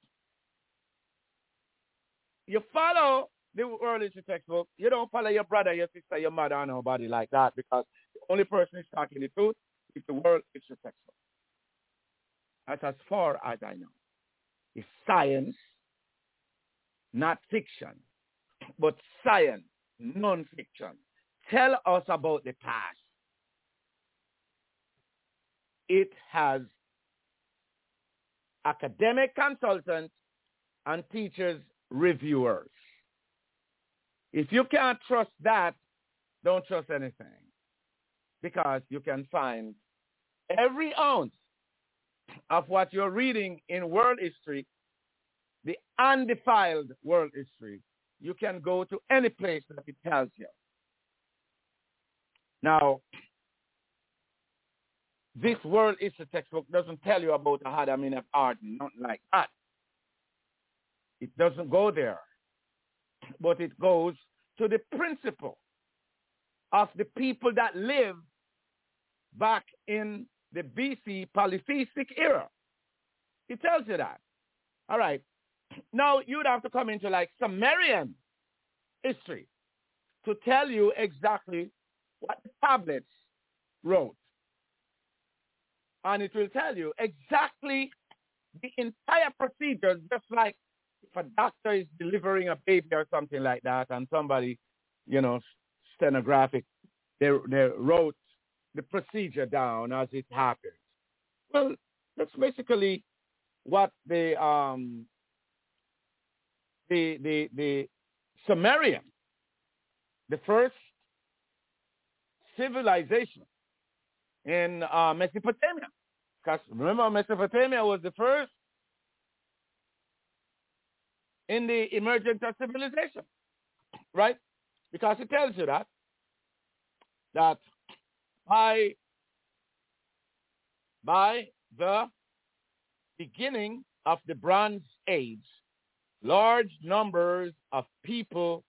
You follow the world history textbook. You don't follow your brother, your sister, your mother, or nobody like that because the only person who's talking the truth is the world history textbook. That's as far as I know. It's science, not fiction, but science, non-fiction. Tell us about the past. It has academic consultants and teachers, reviewers. If you can't trust that, don't trust anything. Because you can find every ounce of what you're reading in world history, the undefiled world history. You can go to any place that it tells you. Now, this world history textbook doesn't tell you about the Adam in Arden, nothing like that. It doesn't go there, but it goes to the principle of the people that live back in the BC polytheistic era. It tells you that. All right. Now, you'd have to come into like Sumerian history to tell you exactly what the tablets wrote. And it will tell you exactly the entire procedure, just like if a doctor is delivering a baby or something like that, and somebody, stenographic, they wrote the procedure down as it happens. Well, that's basically what the Sumerian, the first civilization in Mesopotamia. Because remember, Mesopotamia was the first in the emergence of civilization, right? Because it tells you that by the beginning of the Bronze Age, large numbers of people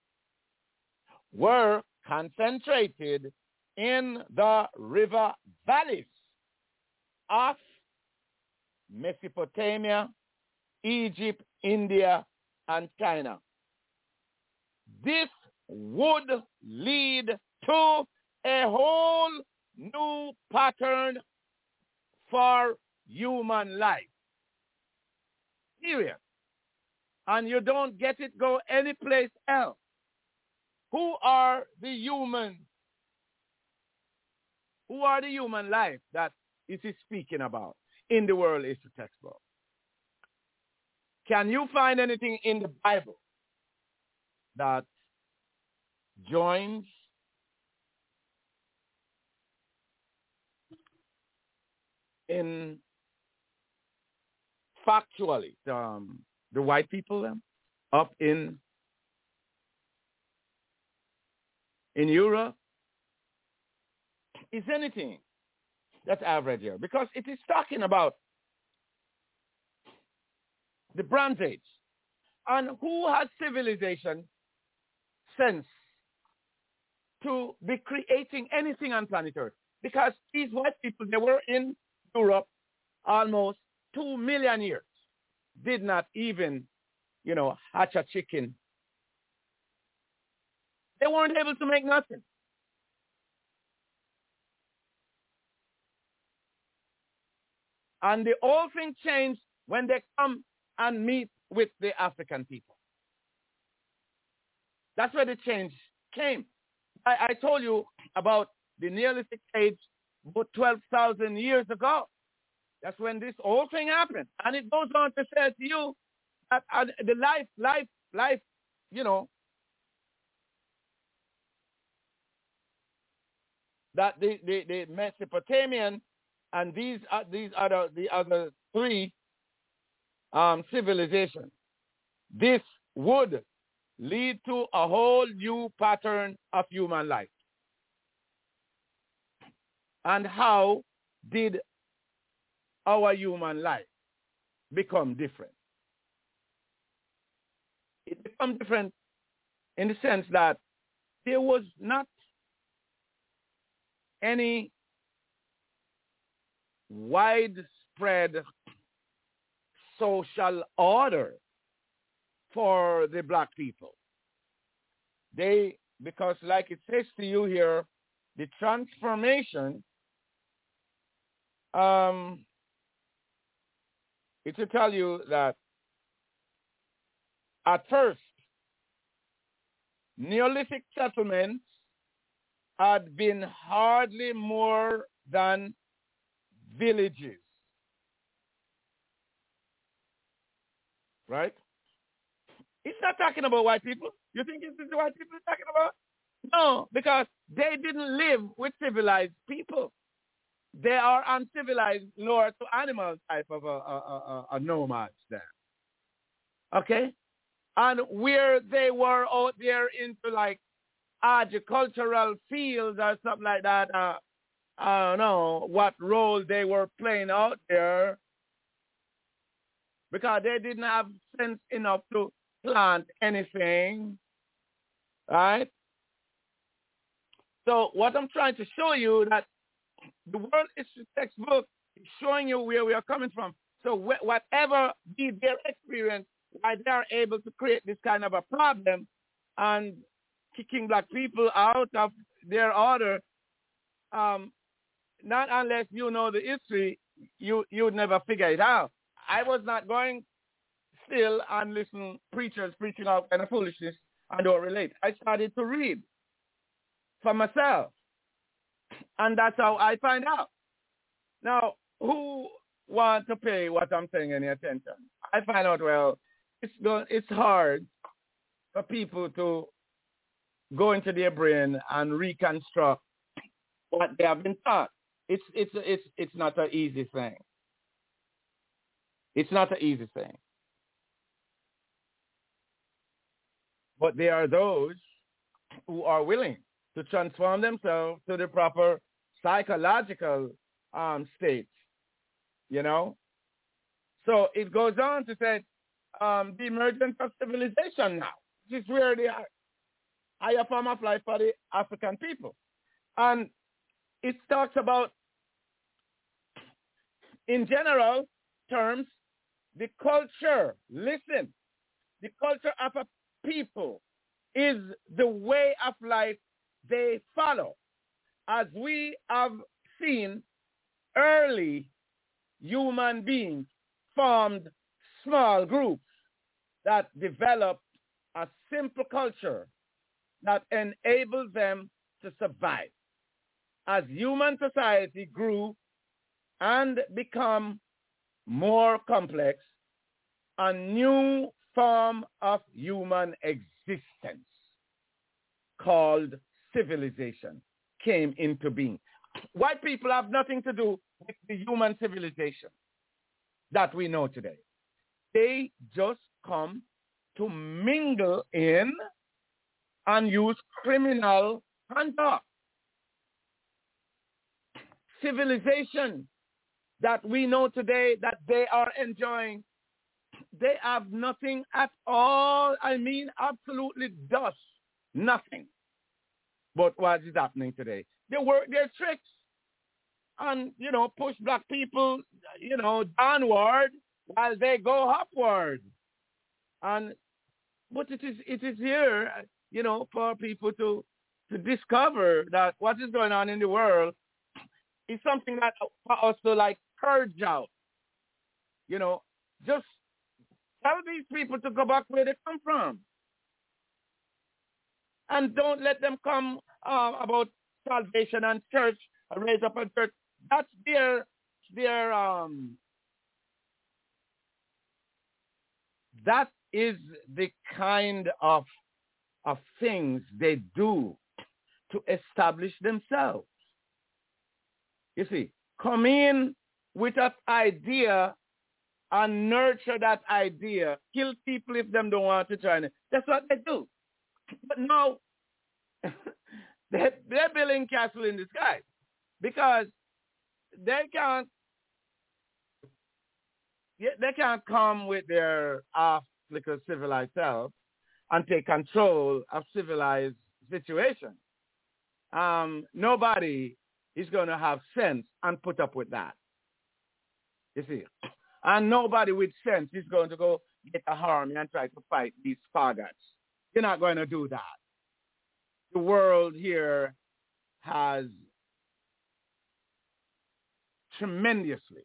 were concentrated in the river valleys of Mesopotamia, Egypt, India, and China. This would lead to a whole new pattern for human life. Period. And you don't get it go anyplace else. Who are the humans? Who are the human life that it is speaking about in the World History Textbook? Can you find anything in the Bible that joins in factually the white people up in Europe? Is anything that I've read here? Because it is talking about the Bronze Age. And who has civilization sense to be creating anything on planet Earth? Because these white people, they were in Europe almost 2 million years. Did not even, hatch a chicken. They weren't able to make nothing. And the whole thing changed when they come and meet with the African people. That's where the change came. I told you about the Neolithic age about 12,000 years ago. That's when this whole thing happened. And it goes on to say to you that the life, that the Mesopotamian and the other three civilizations, this would lead to a whole new pattern of human life. And how did our human life become different? It became different in the sense that there was not any widespread social order for the black people. Because like it says to you here, the transformation, it will tell you that at first, Neolithic settlements had been hardly more than villages. Right? It's not talking about white people. You think this is the white people it's talking about? No, because they didn't live with civilized people. They are uncivilized, lower to animal type of a nomads there. Okay? And where they were out there into like agricultural fields or something like that, I don't know what role they were playing out there, because they didn't have sense enough to plant anything, right? So what I'm trying to show you that the world history textbook is showing you where we are coming from. So whatever be their experience, why they are able to create this kind of a problem and kicking black people out of their order, not unless you know the history, you would never figure it out. I was not going still and listen preachers preaching out kind of foolishness and don't relate. I started to read for myself, and that's how I find out. Now, who want to pay what I'm saying any attention? I find out, well, it's hard for people to go into their brain and reconstruct what they have been taught. It's not an easy thing. It's not an easy thing. But there are those who are willing to transform themselves to the proper psychological state, you know. So it goes on to say the emergence of civilization now. This is where the higher form of life for the African people. And it talks about, in general terms, the culture. Listen, the culture of a people is the way of life they follow. As we have seen, early human beings formed small groups that developed a simple culture that enabled them to survive. As human society grew and become more complex, a new form of human existence called civilization came into being. White people have nothing to do with the human civilization that we know today. They just come to mingle in and use criminal conduct. Civilization that we know today that they are enjoying, they have nothing at all. I mean, absolutely dust, nothing. But what is happening today? They work their tricks and, push black people, downward while they go upward. But it is here, for people to discover that what is going on in the world is something that for us to purge out. Just tell these people to go back where they come from. And don't let them come about salvation and church, raise up a church. That's their that is the kind of things they do to establish themselves. You see, come in with that idea and nurture that idea. Kill people if them don't want to join it. That's what they do. But now, they're building castle in the sky because they can't come with their half-flicker civilized self and take control of civilized situation. Nobody is going to have sense and put up with that. You see? And nobody with sense is going to go get a army and try to fight these faggots. You're not going to do that. The world here has tremendously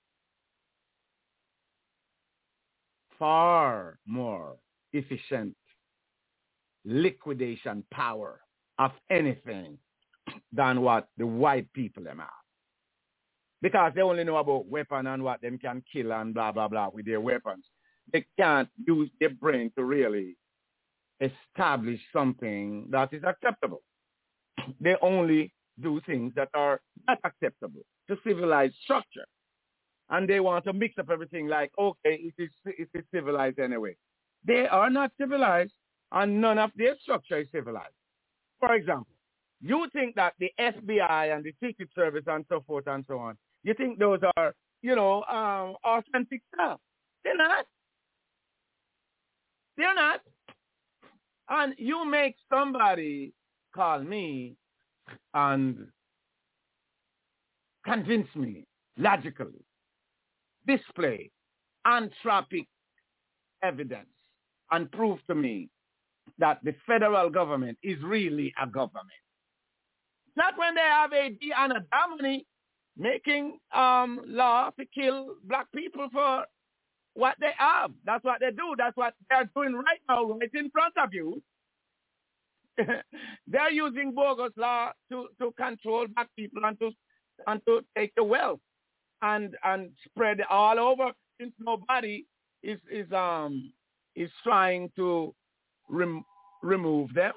far more efficient liquidation power of anything than what the white people them have. Because they only know about weapons and what them can kill and blah, blah, blah with their weapons. They can't use their brain to really establish something that is acceptable. They only do things that are not acceptable to civilized structure. And they want to mix up everything like, okay, it is civilized anyway. They are not civilized, and none of their structure is civilized. For example, you think that the FBI and the Secret Service and so forth and so on, you think those are, authentic stuff. They're not. They're not. And you make somebody call me and convince me logically, display anthropic evidence, and prove to me that the federal government is really a government. Not when they have a and a Domini making law to kill black people for what they have. That's what they do. That's what they're doing right now, right in front of you. They're using bogus law to control black people and to take the wealth and spread it all over, since nobody is trying to remove them.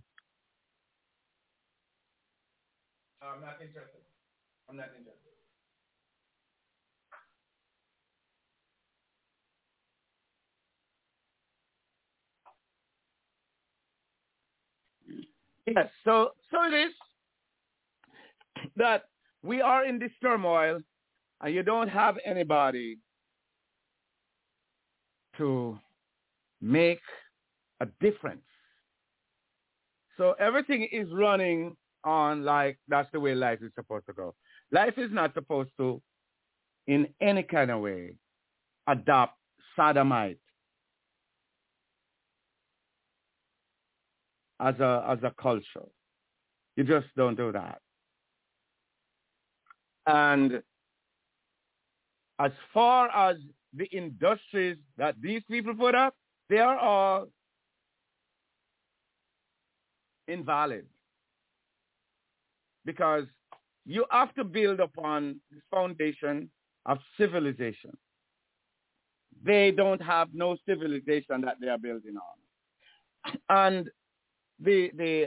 I'm not interested. I'm not interested. Yes, so it is that we are in this turmoil, and you don't have anybody to make a difference. So everything is running on like that's the way life is supposed to go. Life is not supposed to, in any kind of way, adopt sodomite as a culture. You just don't do that. And as far as the industries that these people put up, they are all invalid. Because you have to build upon the foundation of civilization. They don't have no civilization that they are building on. And the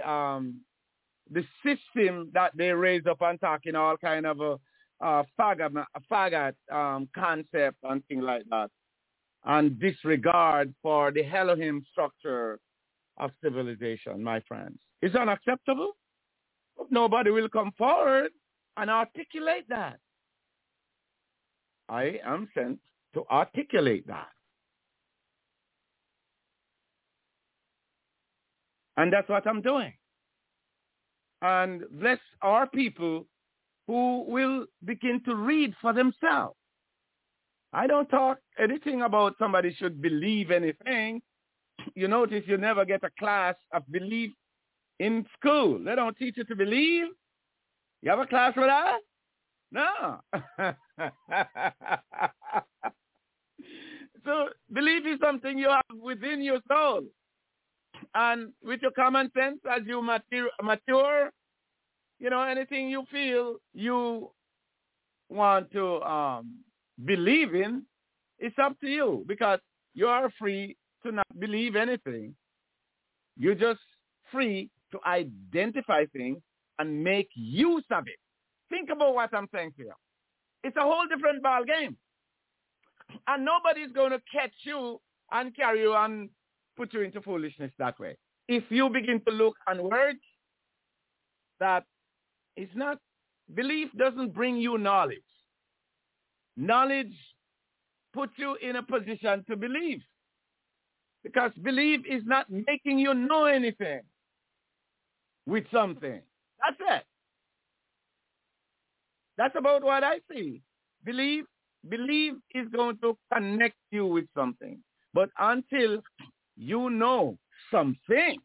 system that they raise up and talking all kind of a faggot concept and things like that, and disregard for the Elohim structure of civilization, my friends, is unacceptable. Nobody will come forward and articulate that. I am sent to articulate that. And that's what I'm doing. And bless our people who will begin to read for themselves. I don't talk anything about somebody should believe anything. You notice you never get a class of belief in school. They don't teach you to believe. You have a class for that? No. So belief is something you have within your soul. And with your common sense, as you mature, you know, anything you feel you want to believe in, it's up to you, because you are free to not believe anything. You're just free to identify things and make use of it. Think about what I'm saying to you. It's a whole different ball game. And nobody's going to catch you and carry you and put you into foolishness that way. If you begin to look onwards, that it's not, belief doesn't bring you knowledge. Knowledge puts you in a position to believe. Because belief is not making you know anything with something. That's it. That's about what I see. Belief is going to connect you with something. But until you know something,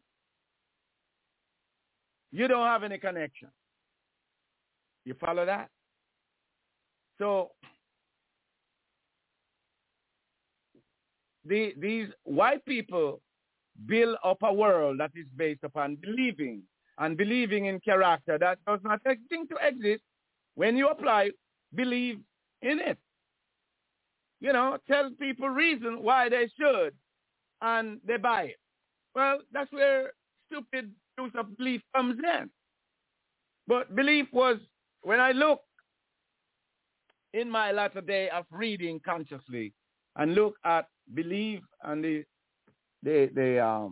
you don't have any connection. You follow that? So these white people build up a world that is based upon believing, and believing in character that does not seem to exist. When you apply, believe in it. You know, tell people reason why they should, and they buy it. Well, that's where stupid use of belief comes in. But belief was, when I look in my latter day of reading consciously and look at belief and the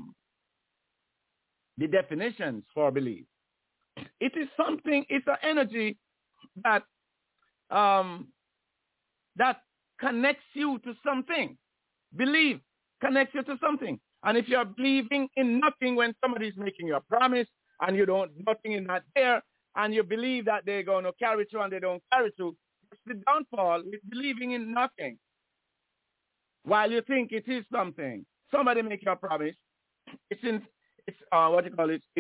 definitions for belief, it is something, it's an energy that that connects you to something. Believe connects you to something. And if you're believing in nothing when somebody's making you a promise and you don't, nothing is not there, and you believe that they're going to carry through and they don't carry through, it's the downfall with believing in nothing. While you think it is something, somebody make you a promise. What do you call it?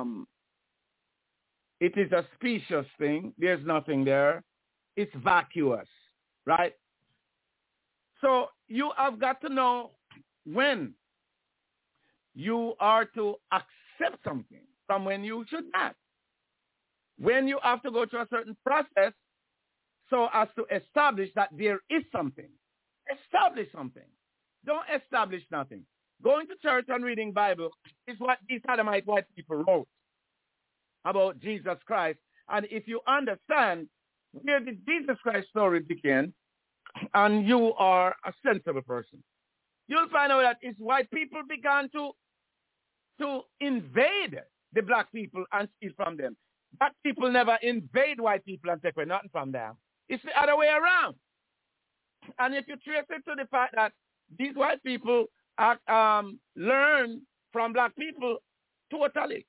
It is a specious thing. There's nothing there. It's vacuous, right? So you have got to know when you are to accept something from when you should not. When you have to go through a certain process so as to establish that there is something. Establish something. Don't establish nothing. Going to church and reading Bible is what these Adamite white people wrote about Jesus Christ. And if you understand where the Jesus Christ story began, and you are a sensible person, you'll find out that it's white people began to invade the black people and steal from them. Black people never invade white people and take away nothing from them. It's the other way around. And if you trace it to the fact that these white people learn from black people totally.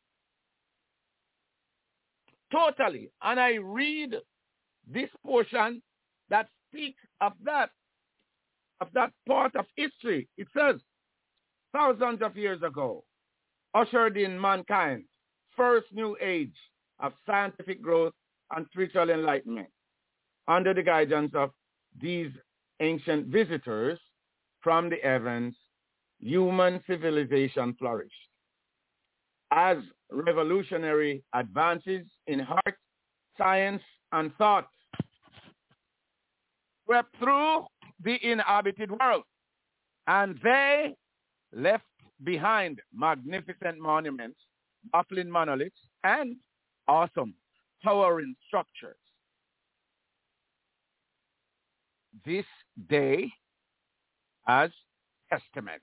Totally. And I read this portion that speaks of that part of history. It says, thousands of years ago, ushered in mankind's first new age of scientific growth and spiritual enlightenment. Under the guidance of these ancient visitors from the heavens, human civilization flourished. As revolutionary advances in art, science, and thought swept through the inhabited world, and they left behind magnificent monuments, baffling monoliths, and awesome, towering structures. This day as testaments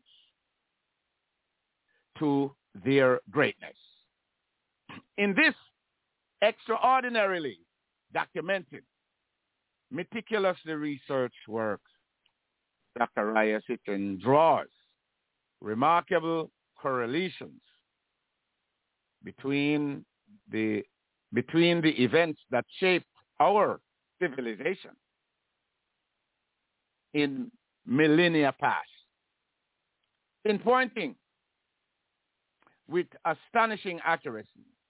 to their greatness. In this extraordinarily documented, meticulously researched work, Zachariah Sitchin draws remarkable correlations between the events that shaped our civilization in millennia past, pinpointing with astonishing accuracy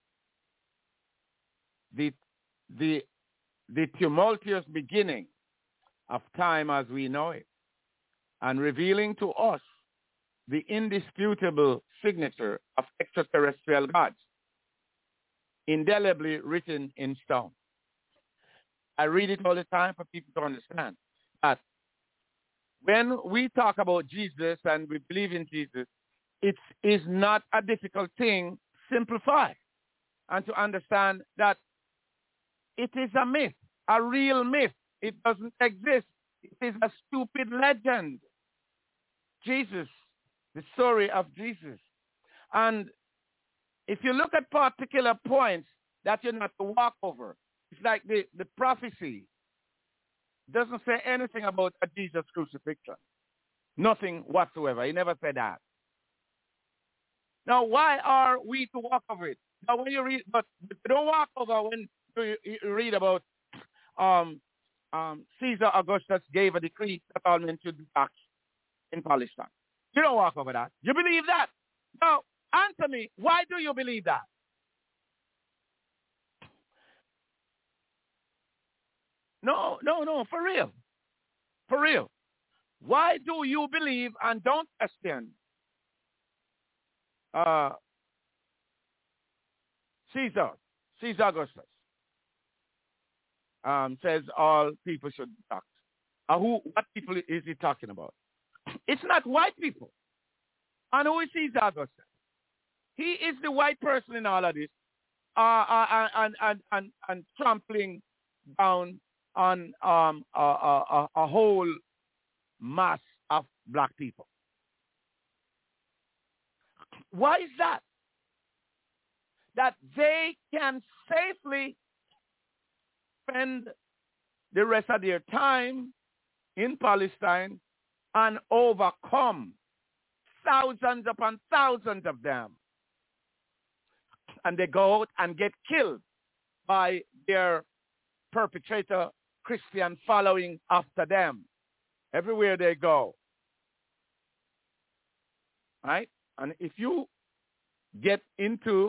the tumultuous beginning of time as we know it, and revealing to us the indisputable signature of extraterrestrial gods, indelibly written in stone. I read it all the time for people to understand that when we talk about Jesus and we believe in Jesus, it is not a difficult thing to simplify and to understand that it is a myth, a real myth. It doesn't exist. It is a stupid legend. Jesus, the story of Jesus. And if you look at particular points that you're not to walk over, it's like the prophecy doesn't say anything about a Jesus crucifixion. Nothing whatsoever. He never said that. Now, why are we to walk over it? Now, when you read, but don't walk over when you read about Caesar Augustus gave a decree that all men should be taxed in Palestine. You don't walk over that. You believe that. Now, answer me, why do you believe that? No, for real. For real. Why do you believe and don't question Caesar Augustus says all people should be taxed? What people is he talking about? It's not white people. And who is Caesar Augustus? He is the white person in all of this, and trampling down on a whole mass of black people. Why is that? That they can safely spend the rest of their time in Palestine and overcome thousands upon thousands of them. And they go out and get killed by their perpetrator Christian following after them everywhere they go. Right? And if you get into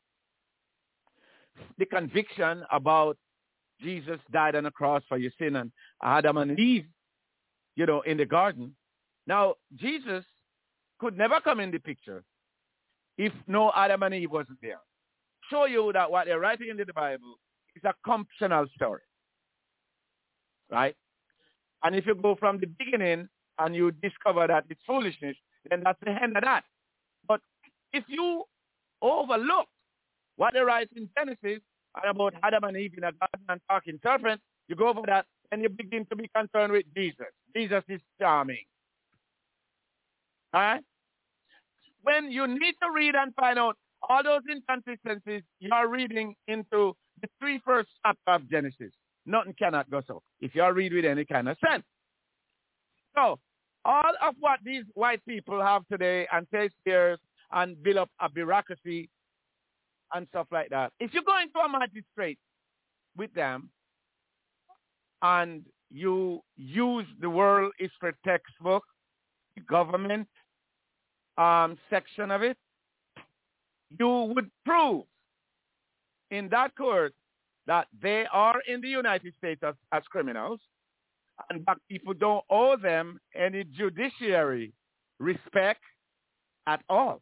the conviction about Jesus died on the cross for your sin and Adam and Eve, in the garden. Now, Jesus could never come in the picture if no Adam and Eve wasn't there. Show you that what they're writing in the Bible is a computational story. Right? And if you go from the beginning and you discover that it's foolishness, then that's the end of that. But if you overlook what they write in Genesis about Adam and Eve in a garden and talking serpent, you go over that and you begin to be concerned with Jesus. Jesus is charming. All right? When you need to read and find out all those inconsistencies, you are reading into the 3 first chapters of Genesis. Nothing cannot go so, if you are read with any kind of sense. So, all of what these white people have today and Shakespeare and build up a bureaucracy and stuff like that. If you go into a magistrate with them and you use the world history textbook, the government section of it, you would prove in that court that they are in the United States as criminals, and black people don't owe them any judiciary respect at all.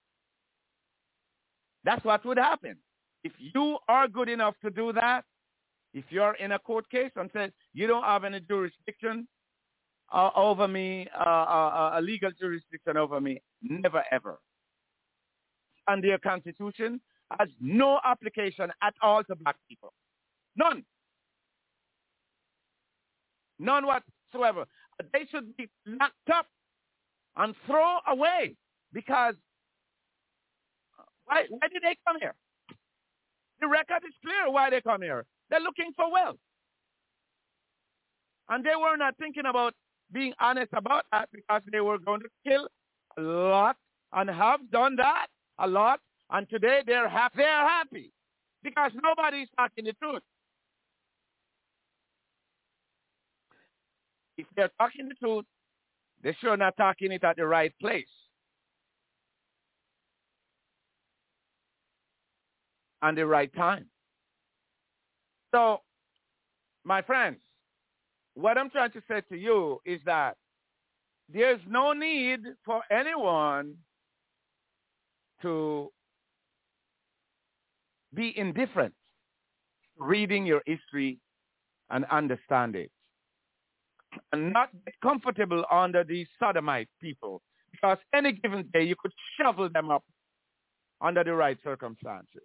That's what would happen. If you are good enough to do that, if you're in a court case and say, you don't have any jurisdiction over me, a legal jurisdiction over me, never ever. And their Constitution has no application at all to black people. None. None whatsoever. They should be locked up and thrown away because why did they come here? The record is clear why they come here. They're looking for wealth. And they were not thinking about being honest about that because they were going to kill a lot and have done that a lot. And today they're happy because nobody is talking the truth. If they're talking the truth, they're sure not talking it at the right place. And the right time. So, my friends, what I'm trying to say to you is that there's no need for anyone to be indifferent reading your history and understand it. And not get comfortable under these sodomite people. Because any given day you could shovel them up under the right circumstances.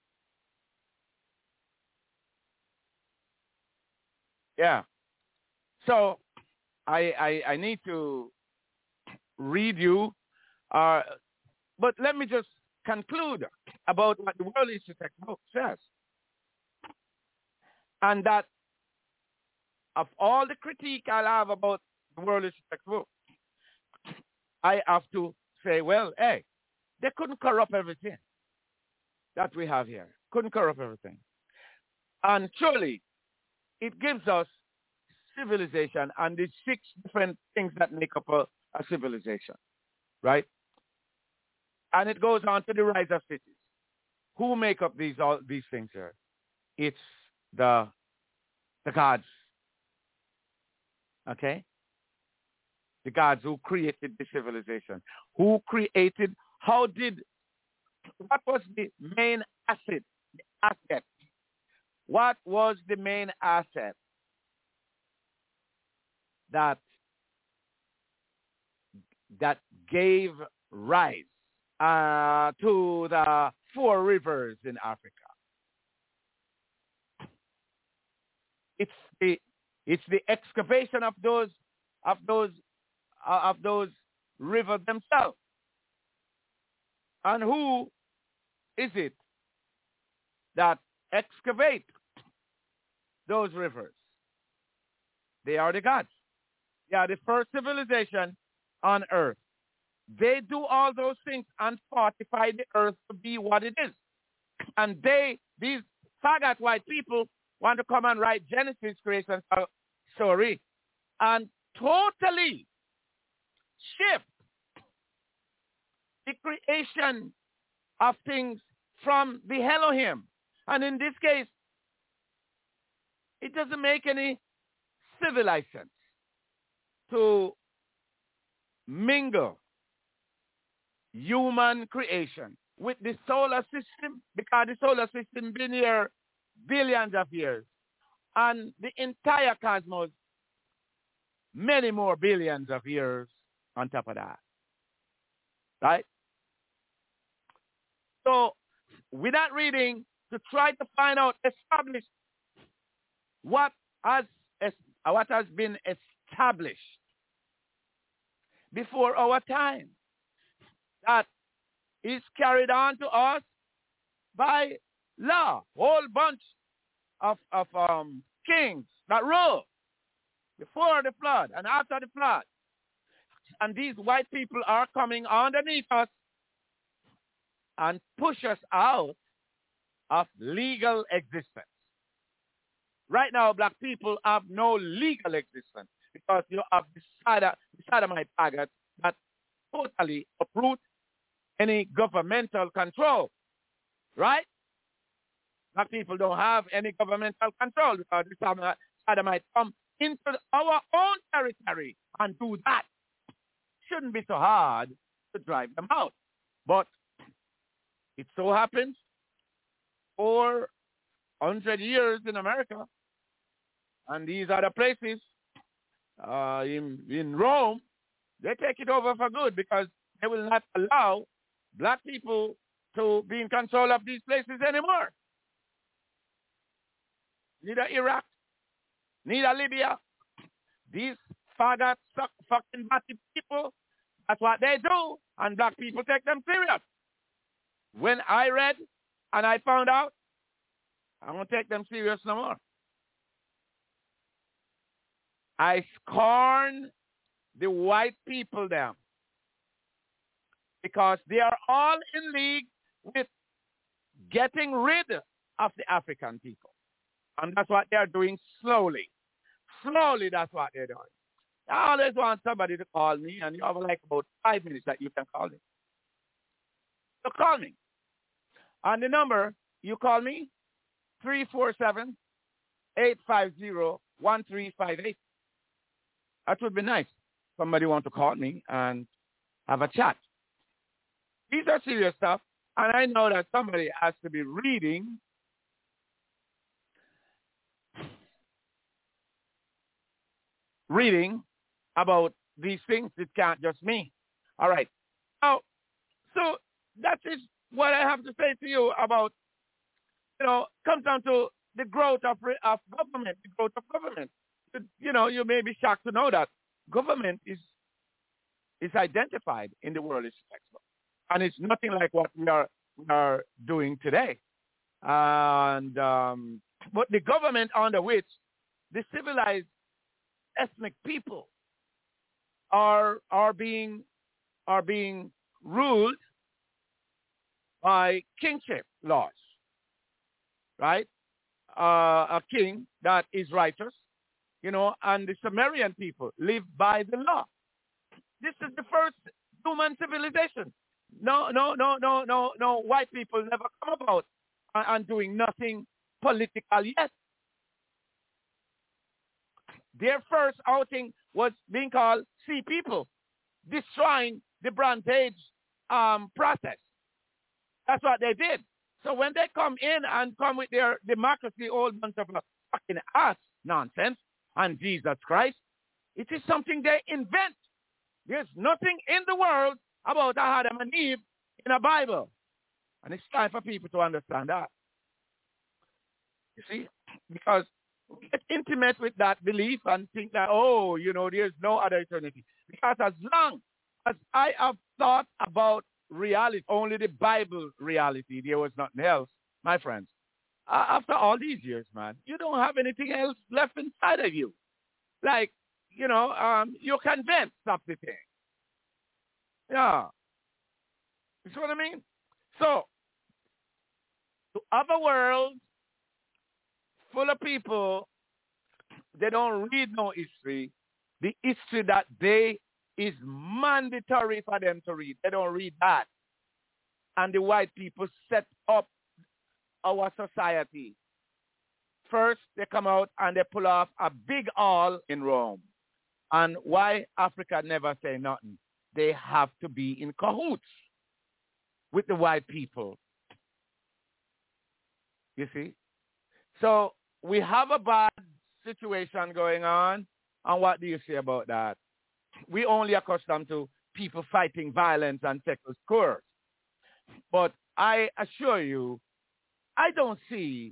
Yeah. So I need to read you, but let me just conclude about what the World History Textbook says. And that of all the critique I'll have about the World History Textbook, I have to say, well, hey, they couldn't corrupt everything that we have here. Couldn't corrupt everything. And surely, it gives us civilization and the 6 different things that make up a civilization, right? And it goes on to the rise of cities. Who make up all these things here? It's the gods, okay? The gods who created the civilization. Who created, what was the main asset? What was the main asset that gave rise to the 4 rivers in Africa? It's the excavation of those rivers themselves. And who is it that excavate those rivers? They are the gods. They are the first civilization on earth. They do all those things and fortify the earth to be what it is. And these faggot white people, want to come and write Genesis creation story and totally shift the creation of things from the Elohim. And in this case, it doesn't make any civilized sense to mingle human creation with the solar system, because the solar system been here billions of years, and the entire cosmos many more billions of years on top of that. Right? So, without reading, to try to find out, establish what has been established before our time, that is carried on to us by law, whole bunch of kings that rule before the flood and after the flood. And these white people are coming underneath us and push us out of legal existence. Right now, black people have no legal existence because you have the sodomite faggots that totally uproot any governmental control. Right? Black people don't have any governmental control because the sodomite come into our own territory and do that. Shouldn't be so hard to drive them out. But it so happens 400 years in America, and these other places in Rome, they take it over for good because they will not allow black people to be in control of these places anymore. Neither Iraq, neither Libya. These faggot, fucking batty people, that's what they do, and black people take them serious. When I read and I found out, I won't take them serious no more. I scorn the white people there because they are all in league with getting rid of the African people. And that's what they're doing slowly. Slowly, that's what they're doing. I always want somebody to call me, and you have like about 5 minutes that you can call me. So call me. On the number, you call me, 347-850-1358. That would be nice. Somebody want to call me and have a chat. These are serious stuff, and I know that somebody has to be reading about these things. It can't just me. All right. Now, so that is what I have to say to you about, comes down to the growth of government, the growth of government. You may be shocked to know that government is identified in the World History Textbook. And it's nothing like what we are doing today. And but the government under which the civilized ethnic people are being ruled by kingship laws, right? A king that is righteous, and the Sumerian people live by the law. This is the first human civilization. No, white people never come about and doing nothing political yet. Their first outing was being called Sea People, destroying the Bronze Age process. That's what they did. So when they come in and come with their democracy, all bunch of fucking ass nonsense, and Jesus Christ, it is something they invent. There's nothing in the world about Adam and Eve in a Bible. And it's time for people to understand that. You see? Because we get intimate with that belief and think that, there's no other eternity. Because as long as I have thought about reality, only the Bible reality, there was nothing else, my friends. After all these years, man, you don't have anything else left inside of you. Like, you convinced of the thing. Yeah. You see what I mean? So, to other world full of people, they don't read no history. The history that they is mandatory for them to read. They don't read that. And the white people set up our society. First, they come out and they pull off a big haul in Rome. And why Africa never say nothing? They have to be in cahoots with the white people. You see? So we have a bad situation going on. And what do you say about that? We only accustomed to people fighting violence and sexual scores. But I assure you, I don't see,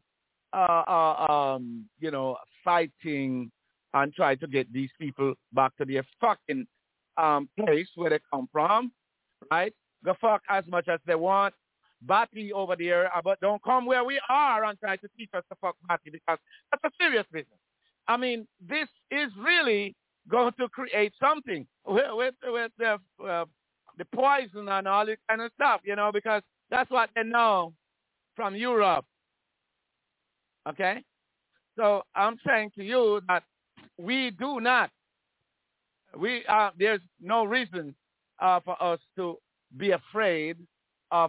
fighting and try to get these people back to their fucking place where they come from, right? Go fuck as much as they want. Batty over there, but don't come where we are and try to teach us to fuck Batty, because that's a serious business. I mean, this is really going to create something with the poison and all this kind of stuff, because that's what they know from Europe. Okay? So I'm saying to you that we do not, there's no reason for us to be afraid of,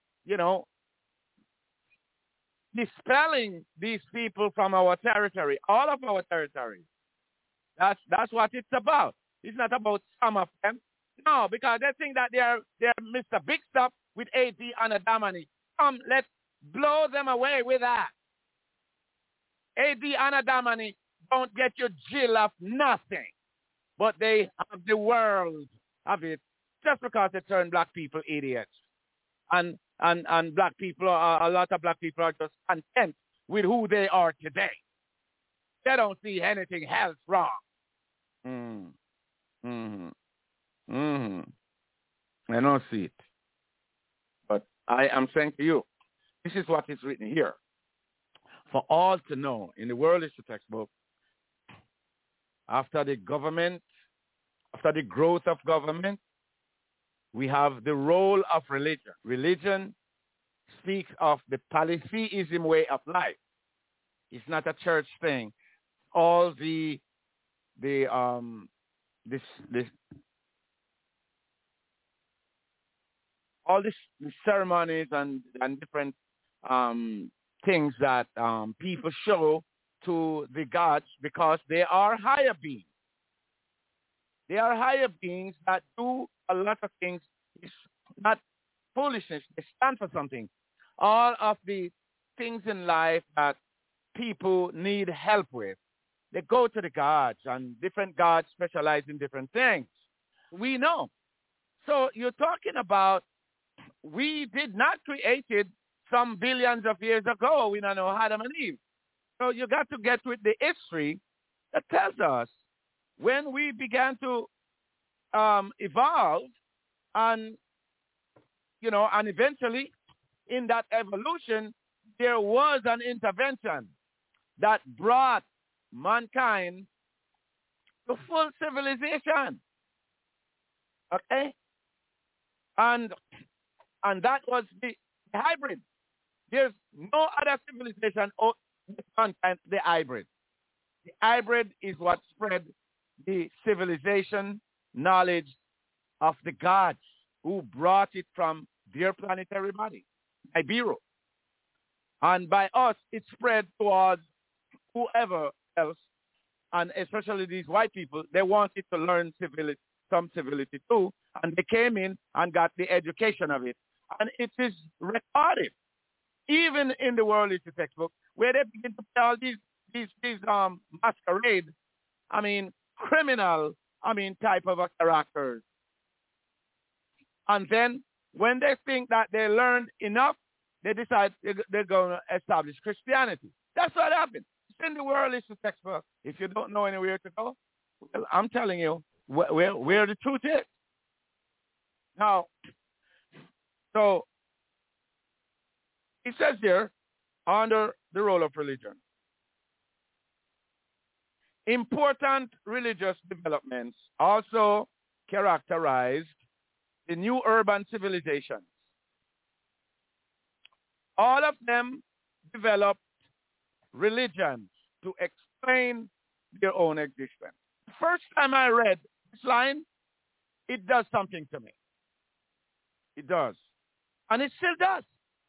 dispelling these people from our territory, all of our territory. That's what it's about. It's not about some of them. No, because they think that they're Mr. Big Stuff with AD and Adamani. Let's blow them away with that. AD and Adamani don't get you jill of nothing, but they have the world of it just because they turn black people idiots. And black people, a lot of black people are just content with who they are today. They don't see anything else wrong. I don't see it. But I am saying to you, this is what is written here. For all to know, in the World History textbook, after the growth of government, we have the role of religion. Religion speaks of the polytheism way of life. It's not a church thing. All the ceremonies and different things that people show to the gods, because they are higher beings. They are higher beings that do a lot of things. It's not foolishness. They stand for something. All of the things in life that people need help with, they go to the gods, and different gods specialize in different things. We know. So you're talking about, we did not create it some billions of years ago. We don't know Adam and Eve. So you got to get with the history that tells us when we began to evolve, and and eventually in that evolution, there was an intervention that brought mankind to full civilization. Okay? And that was the hybrid. There's no other civilization or mankind, the hybrid. The hybrid is what spread the civilization knowledge of the gods, who brought it from their planetary body, Nibiru. And by us, it spread towards whoever else, and especially these white people. They wanted to learn some civility too, and they came in and got the education of it. And it is recorded, even in the World History textbook, where they begin to tell these masquerade, criminal, type of characters. And then when they think that they learned enough, they decide they're going to establish Christianity. That's what happened. It's in the World History textbook. If you don't know anywhere to go, well, I'm telling you where the truth is. Now, so it says here, under the role of religion. Important religious developments also characterized the new urban civilizations. All of them developed religions to explain their own existence. First time I read this line, it does something to me. It does. And it still does.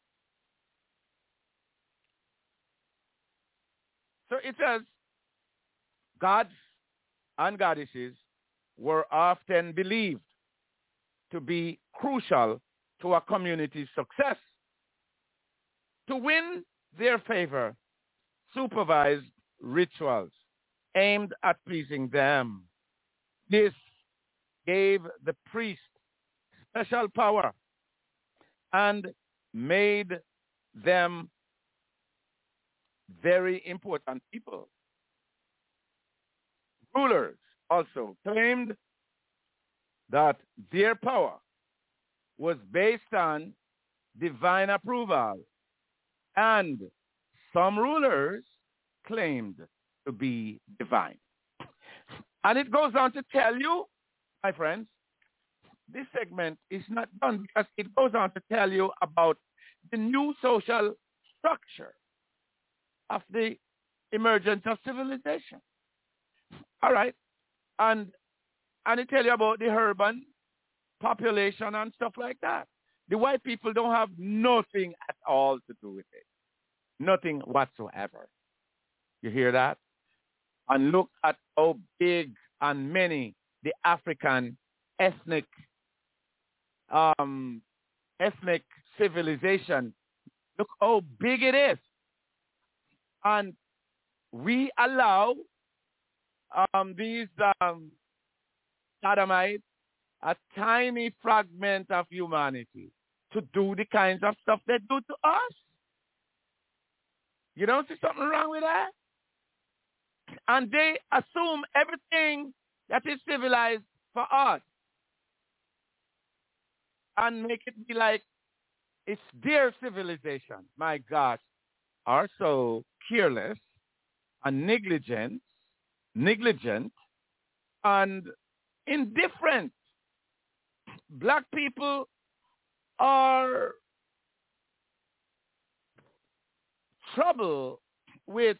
So it says, gods and goddesses were often believed to be crucial to a community's success. To win their favor, supervised rituals aimed at pleasing them. This gave the priest special power and made them very important people. Rulers also claimed that their power was based on divine approval, and some rulers claimed to be divine. And it goes on to tell you, my friends, this segment is not done because it goes on to tell you about the new social structure of the emergence of civilization. All right. And it tell you about the urban population and stuff like that. The white people don't have nothing at all to do with it. Nothing whatsoever. You hear that? And look at how big and many the African ethnic civilization, look how big it is. And we allow these sodomites, a tiny fragment of humanity, to do the kinds of stuff they do to us. You don't see something wrong with that? And they assume everything that is civilized for us and make it be like it's their civilization. My gosh, are so careless and negligent and indifferent. Black people are trouble with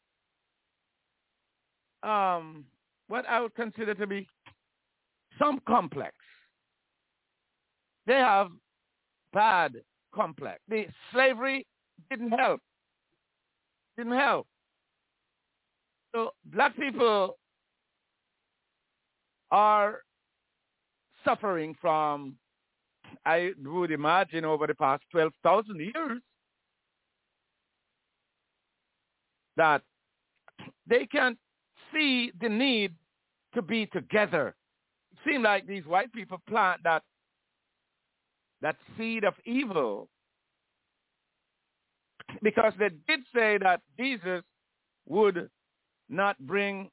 what I would consider to be some complex. They have bad complex. The slavery didn't help. So black people are suffering from, I would imagine, over the past 12,000 years, that they can't see the need to be together. It seems like these white people plant that seed of evil because they did say that Jesus would not bring,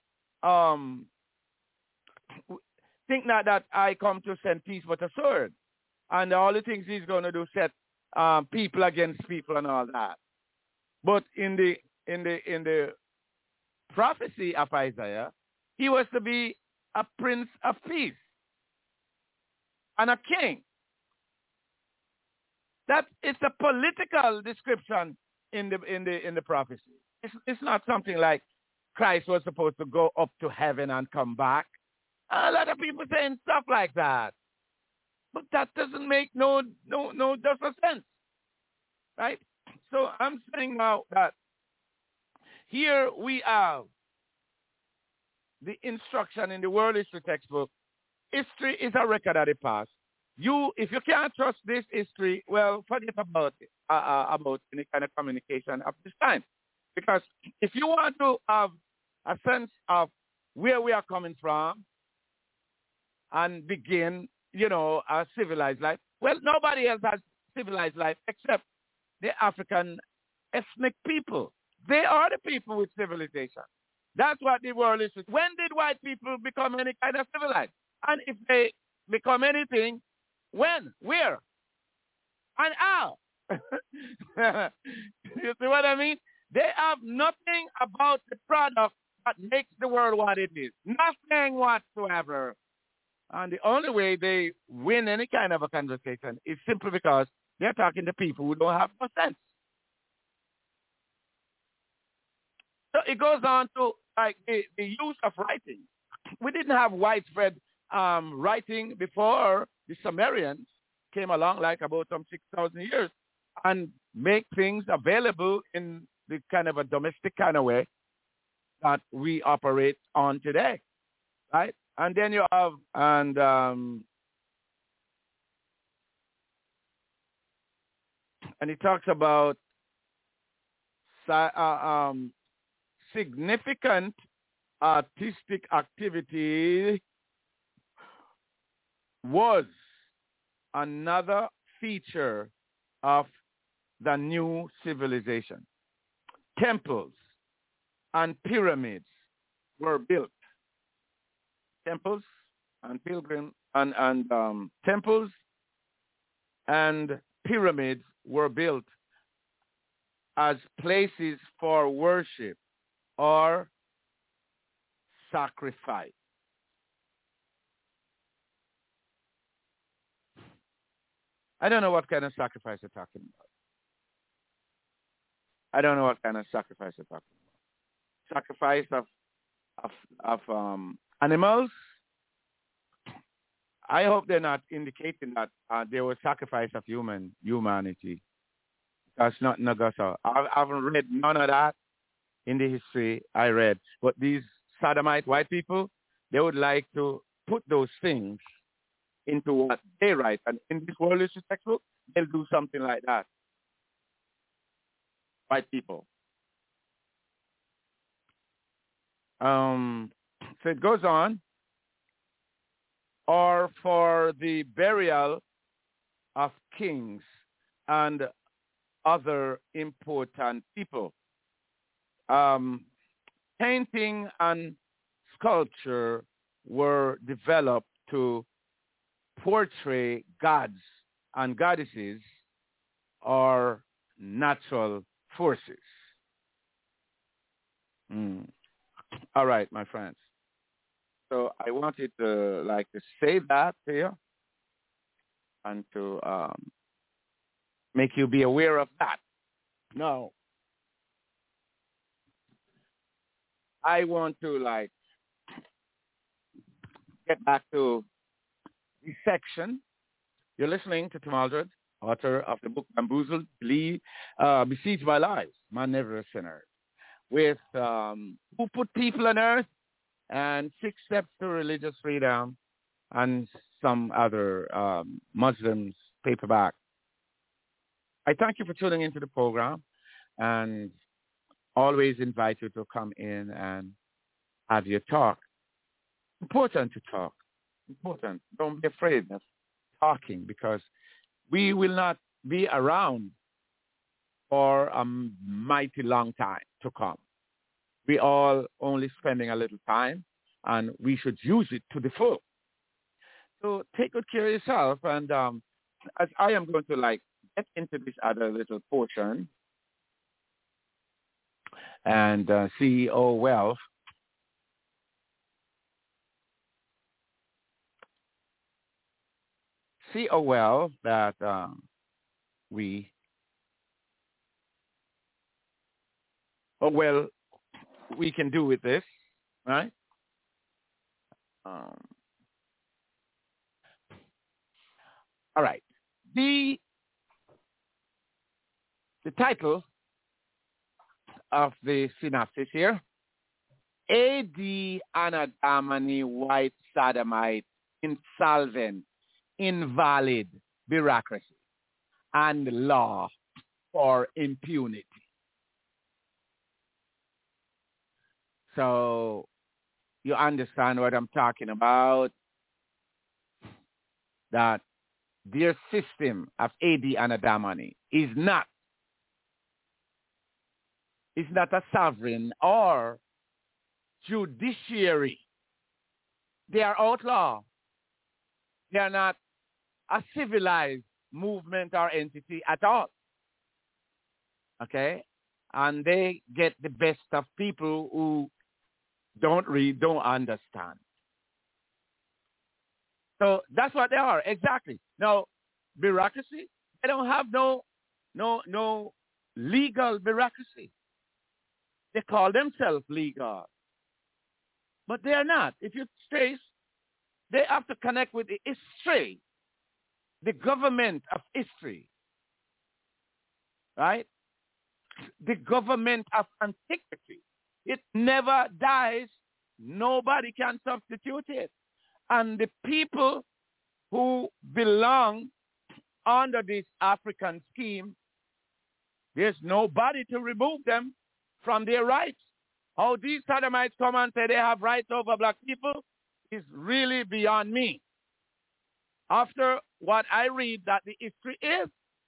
think not that I come to send peace but a sword. And all the things he's going to do set people against people and all that. But in the prophecy of Isaiah, he was to be a prince of peace and a king. That is a political description in the prophecy. It's not something like Christ was supposed to go up to heaven and come back. A lot of people saying stuff like that, but that doesn't make no just a sense, right? So I'm saying now that here we have the instruction in the world history textbook. History is a record of the past. If you can't trust this history, well, forget about it, about any kind of communication of this time. Because if you want to have a sense of where we are coming from and begin, a civilized life, well, nobody else has civilized life except the African ethnic people. They are the people with civilization. That's what the world is. When did white people become any kind of civilized? And if they become anything, when, where, and how? You see what I mean? They have nothing about the product What makes the world what it is? Nothing whatsoever. And the only way they win any kind of a conversation is simply because they're talking to people who don't have no sense. So it goes on to like the use of writing. We didn't have widespread writing before the Sumerians came along, like about some 6,000 years, and make things available in the kind of a domestic kind of way that we operate on today, right? And then you have and he talks about significant artistic activity was another feature of the new civilization. Temples and pyramids were built. Temples and temples and pyramids were built as places for worship or sacrifice. I don't know what kind of sacrifice you're talking about. I don't know what kind of sacrifice you're talking about. Sacrifice of animals. I hope they're not indicating that there was sacrifice of humanity. That's not Nagasa. I haven't read none of that in the history I read. But these sodomite white people, they would like to put those things into what they write. And in this world history textbook, they'll do something like that. White people. So it goes on. Or for the burial of kings and other important people. Painting and sculpture were developed to portray gods and goddesses or natural forces. All right, my friends. So I wanted to say that to you and to make you be aware of that. Now, I want to get back to the section. You're listening to Tim Aldred, author of the book Bamboozled, Besieged by Lies, Man Never a Sinner, with Who Put People on Earth and 6 Steps to Religious Freedom and some other Muslims paperback. I thank you for tuning into the program and always invite you to come in and have your talk. Important to talk. Important. Don't be afraid of talking because we will not be around for a mighty long time to come. We all only spending a little time and we should use it to the full. So take good care of yourself. And as I am going to get into this other little portion and CEO Wealth, that we can do with this, right? All right. The title of the synopsis here, A.D. Anadamani White Sodomite, Insolvent, Invalid Bureaucracy, and Law for Impunity. So you understand what I'm talking about, that their system of A.D. Anadamani is not a sovereign or judiciary. They are outlaw. They are not a civilized movement or entity at all. Okay? And they get the best of people who don't read, don't understand. So that's what they are, exactly. Now, bureaucracy, they don't have no legal bureaucracy. They call themselves legal, but they are not. If you trace, they have to connect with the history, the government of history, right? The government of antiquity. It never dies. Nobody can substitute it. And the people who belong under this African scheme, there's nobody to remove them from their rights. How these sodomites come and say they have rights over black people is really beyond me. After what I read that the history is,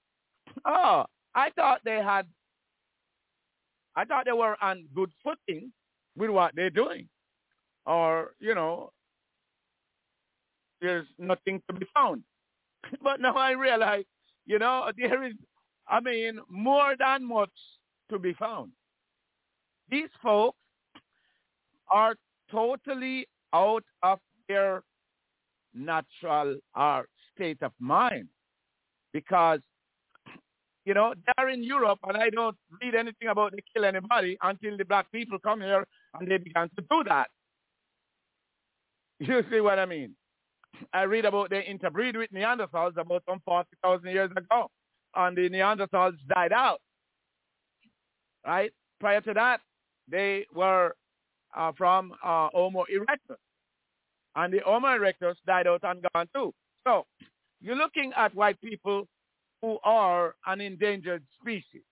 I thought they were on good footing with what they're doing. Or, there's nothing to be found. But now I realize, there is, more than much to be found. These folks are totally out of their natural state of mind because, they're in Europe and I don't read anything about they kill anybody until the black people come here and they began to do that. You see what I mean? I read about they interbreed with Neanderthals about some 40,000 years ago and the Neanderthals died out, right? Prior to that, they were from Homo erectus. And the Homo erectus died out and gone too. So you're looking at white people who are an endangered species.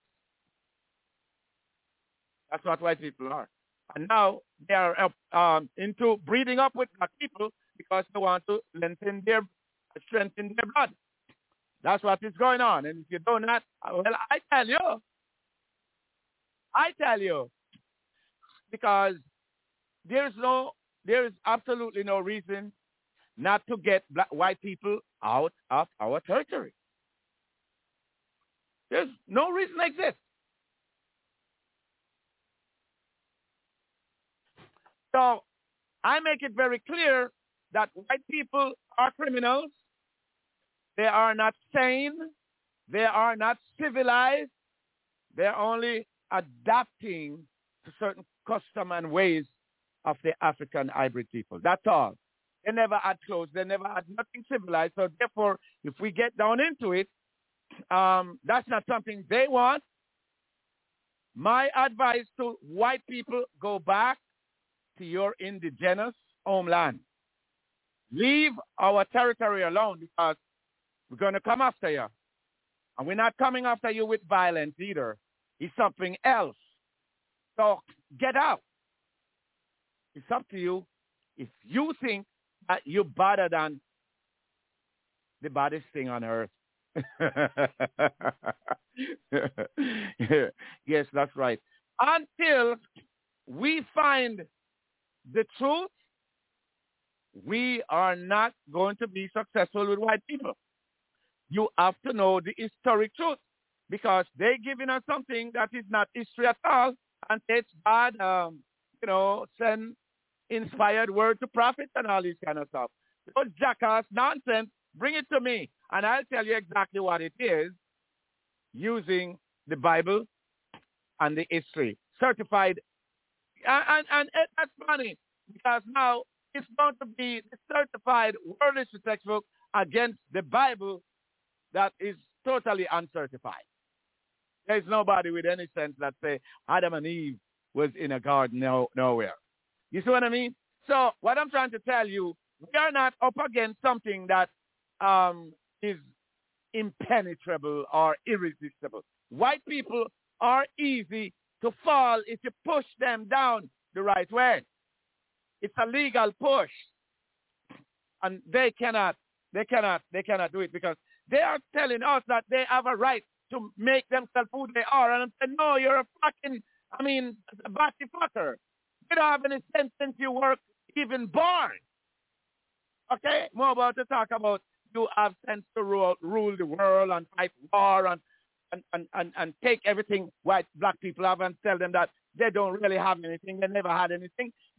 That's what white people are. And now they are into breeding up with black people because they want to strengthen their blood. That's what is going on. And if you do not, well, I tell you, because there is absolutely no reason not to get white people out of our territory. There's no reason exists. So I make it very clear that white people are criminals. They are not sane. They are not civilized. They're only adapting to certain custom and ways of the African hybrid people. That's all. They never had clothes. They never had nothing civilized. So therefore, if we get down into it, that's not something they want. My advice to white people, go back to your indigenous homeland. Leave our territory alone because we're going to come after you. And we're not coming after you with violence either. It's something else. So get out. It's up to you. If you think that you're better than the baddest thing on earth. Yes, that's right. Until we find the truth, we are not going to be successful with white people. You have to know the historic truth because they're giving us something that is not history at all, and it's bad, send inspired word to prophets and all this kind of stuff. Those jackass nonsense, bring it to me, and I'll tell you exactly what it is using the Bible and the history. Certified. And that's funny because now it's going to be the certified world history textbook against the Bible that is totally uncertified. There's nobody with any sense that say Adam and Eve was in a garden nowhere. You see what I mean? So what I'm trying to tell you, we are not up against something that is impenetrable or irresistible. White people are easy to fall if you push them down the right way. It's a legal push. And they cannot do it because they are telling us that they have a right to make themselves who they are. And I'm saying, no, you're a fucking, batty fucker. You don't have any sense since you were even born. Okay? More about to talk about you have sense to rule the world and fight war and take everything white black people have and tell them that they don't really have anything. They never had anything.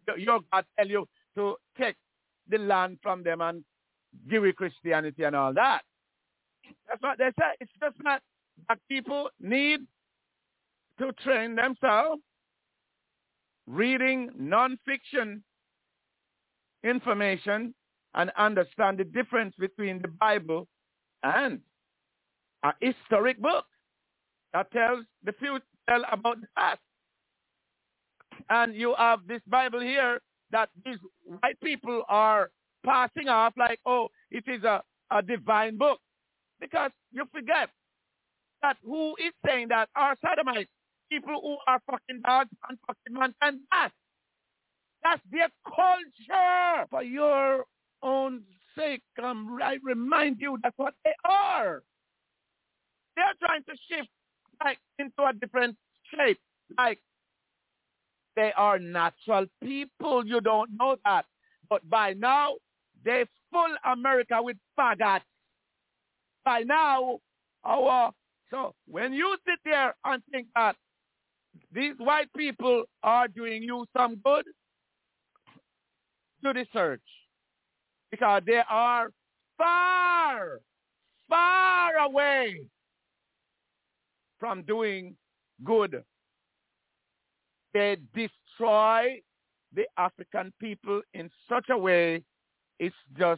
your God tell you to take the land from them and give it Christianity and all that. That's what they say. It's just that people need to train themselves reading non-fiction information and understand the difference between the Bible and a historic book that tells the future, tell about the past. And you have this Bible here that these white people are passing off like, oh, it is a divine book. Because you forget that who is saying that are sodomites, people who are fucking dogs and fucking man, and that's their culture. For your own sake, I remind you that's what they are. They're trying to shift like into a different shape. Like they are natural people. You don't know that. But by now, they full America with faggots. By now, so when you sit there and think that these white people are doing you some good, do the search. Because they are far, far away from doing good. They destroy the African people in such a way, it's just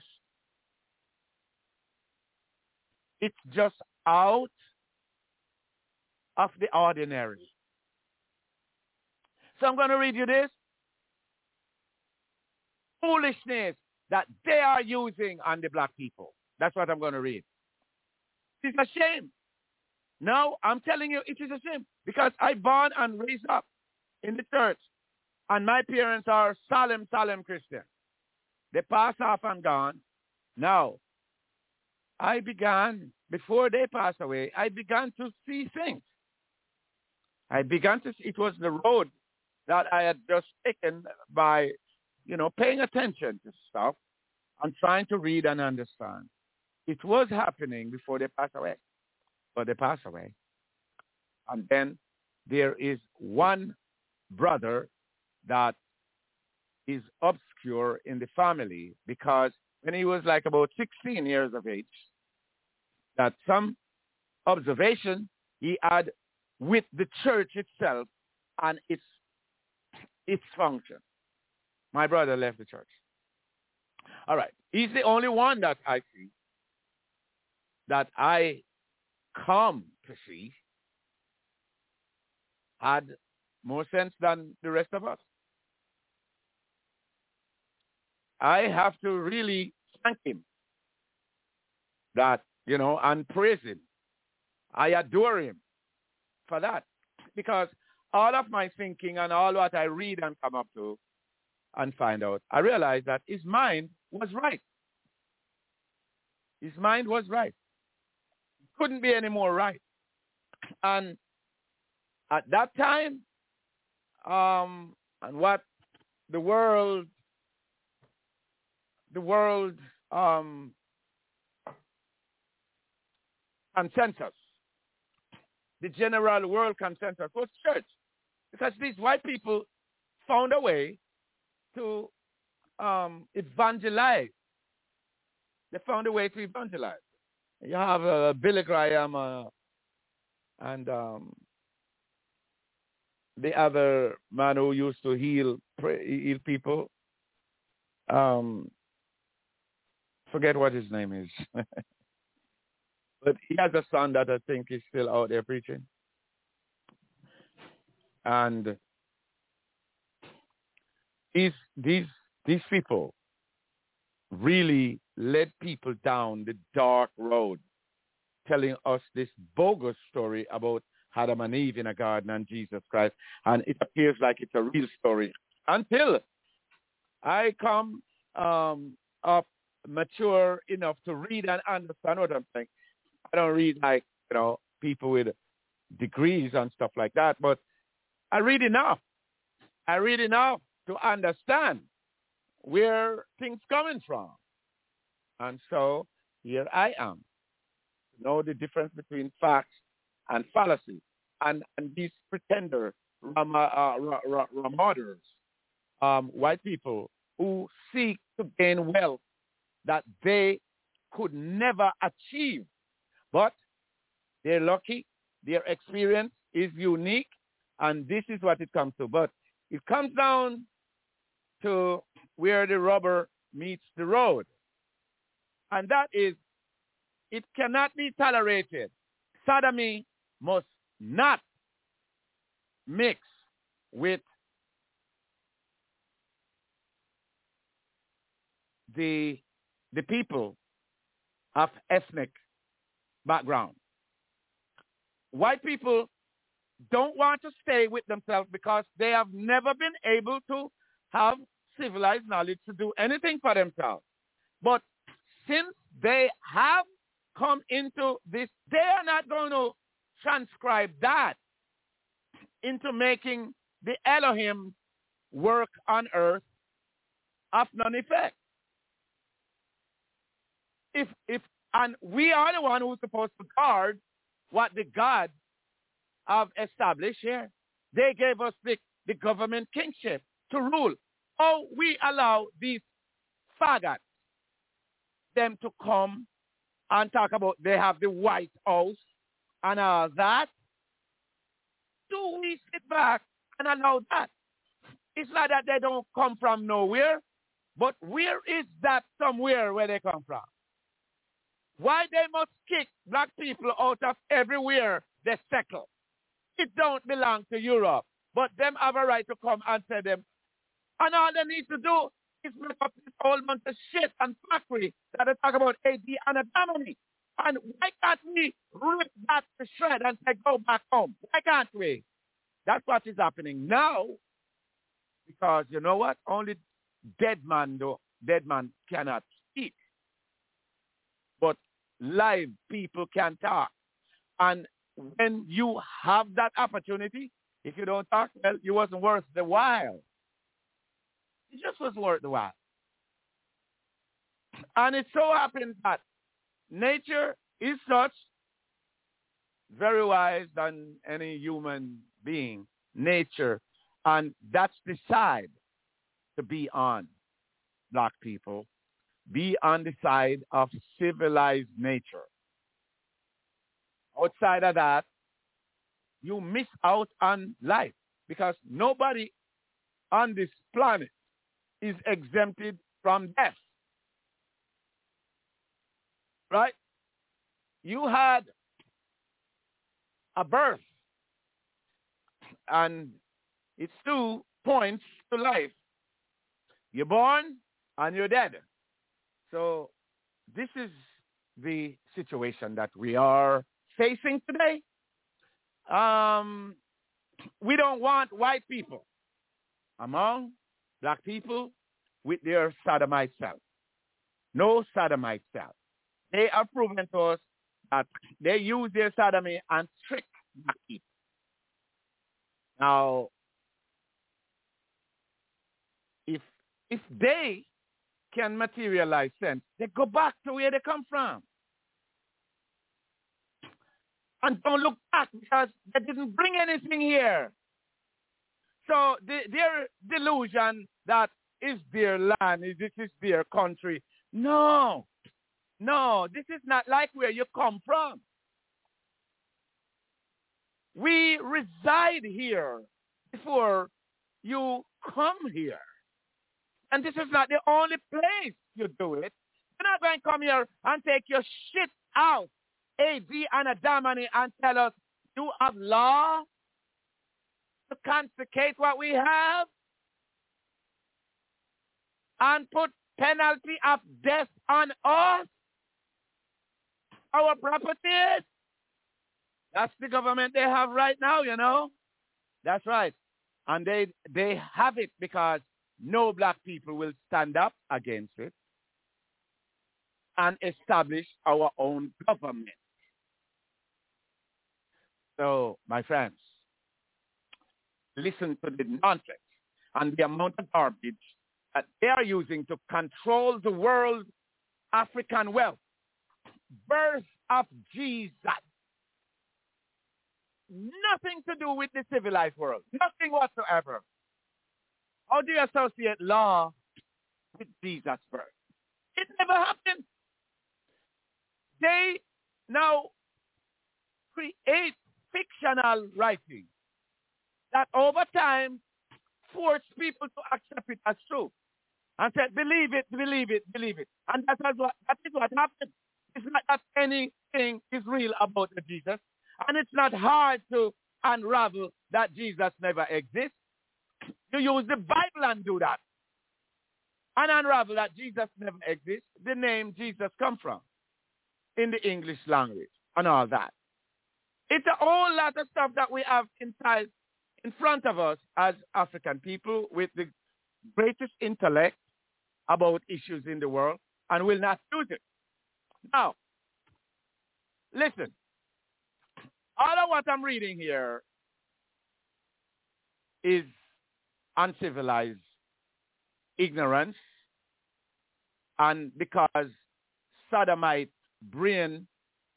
out of the ordinary. So I'm going to read you this. Foolishness that they are using on the black people. That's what I'm going to read. It's a shame. No, I'm telling you, it is a shame. Because I born and raised up in the church. And my parents are solemn Christians. They passed off and gone. Now, I began, before they passed away, I began to see things. It was the road that I had just taken by, paying attention to stuff and trying to read and understand. It was happening before they passed away. But they passed away. And then there is one brother that is obscure in the family because when he was like about 16 years of age, that some observation he had with the church itself and its function. My brother left the church. All right. He's the only one that I see, that I come to see, had more sense than the rest of us. I have to really thank him that, and praise him. I adore him for that. Because all of my thinking and all what I read and come up to and find out, I realize that his mind was right. His mind was right. Couldn't be any more right. And at that time, and what the world consensus, the general world consensus was church. Because these white people found a way to evangelize. They found a way to evangelize. You have Billy Graham and the other man who used to heal people. Forget what his name is. But he has a son that I think is still out there preaching. And these people really led people down the dark road, telling us this bogus story about Adam and Eve in a garden and Jesus Christ. And it appears like it's a real story until I come up mature enough to read and understand what I'm saying. I don't read like, people with degrees and stuff like that, but I read enough. I read enough to understand where things coming from. And so here I am. Know the difference between facts and fallacy. And these pretender ramaders white people who seek to gain wealth that they could never achieve. But they're lucky, their experience is unique, and this is what it comes to. But it comes down to where the rubber meets the road. And that is, it cannot be tolerated. Sodomy must not mix with the people of ethnic background. White people don't want to stay with themselves because they have never been able to have civilized knowledge to do anything for themselves. But since they have come into this, they are not going to transcribe that into making the Elohim work on earth of none effect. And we are the one who's supposed to guard what the gods have established here. They gave us the government kingship to rule. Oh, we allow these faggots, them to come and talk about they have the White House and all that. Do we sit back and allow that? It's not that they don't come from nowhere, but where is that somewhere where they come from? Why they must kick black people out of everywhere they settle? It don't belong to Europe, but them have a right to come and say them. And all they need to do is make up this whole bunch of shit and factory that they talk about AD and Adamony. And why can't we rip that to shred and say, go back home? Why can't we? That's what is happening now. Because you know what? Only dead man cannot speak. But live people can talk. And when you have that opportunity, if you don't talk, well, it wasn't worth the while. It just wasn't worth the while. And it so happens that nature is such, very wise than any human being, nature. And that's the side to be on, black people. Be on the side of civilized nature. Outside of that, you miss out on life because nobody on this planet is exempted from death. Right? You had a birth, and it's 2 points to life. You're born and you're dead. So this is the situation that we are facing today. We don't want white people among black people with their sodomite self. No sodomite self. They are proven to us that they use their sodomy and trick black people. Now, if they can materialize sense, they go back to where they come from. And don't look back because they didn't bring anything here. So their delusion that is their land, this is their country. No, this is not like where you come from. We reside here before you come here. And this is not the only place you do it. You're not going to come here and take your shit out, AD and Adamany, and tell us you have law to consecrate what we have and put penalty of death on us, our properties. That's the government they have right now, you know. That's right. And they have it because no black people will stand up against it and establish our own government. So, my friends, listen to the nonsense and the amount of garbage that they are using to control the world African wealth. Birth of Jesus. Nothing to do with the civilized world. Nothing whatsoever. How do you associate law with Jesus' birth? It never happened. They now create fictional writing that over time force people to accept it as true and say, believe it, believe it, believe it. And that is what happened. It's not that anything is real about the Jesus. And it's not hard to unravel that Jesus never exists. You use the Bible and do that. And unravel that Jesus never exists. The name Jesus comes from in the English language and all that. It's a whole lot of stuff that we have inside in front of us as African people with the greatest intellect about issues in the world, and will not use it. Now, listen. All of what I'm reading here is uncivilized ignorance, and because sodomite brain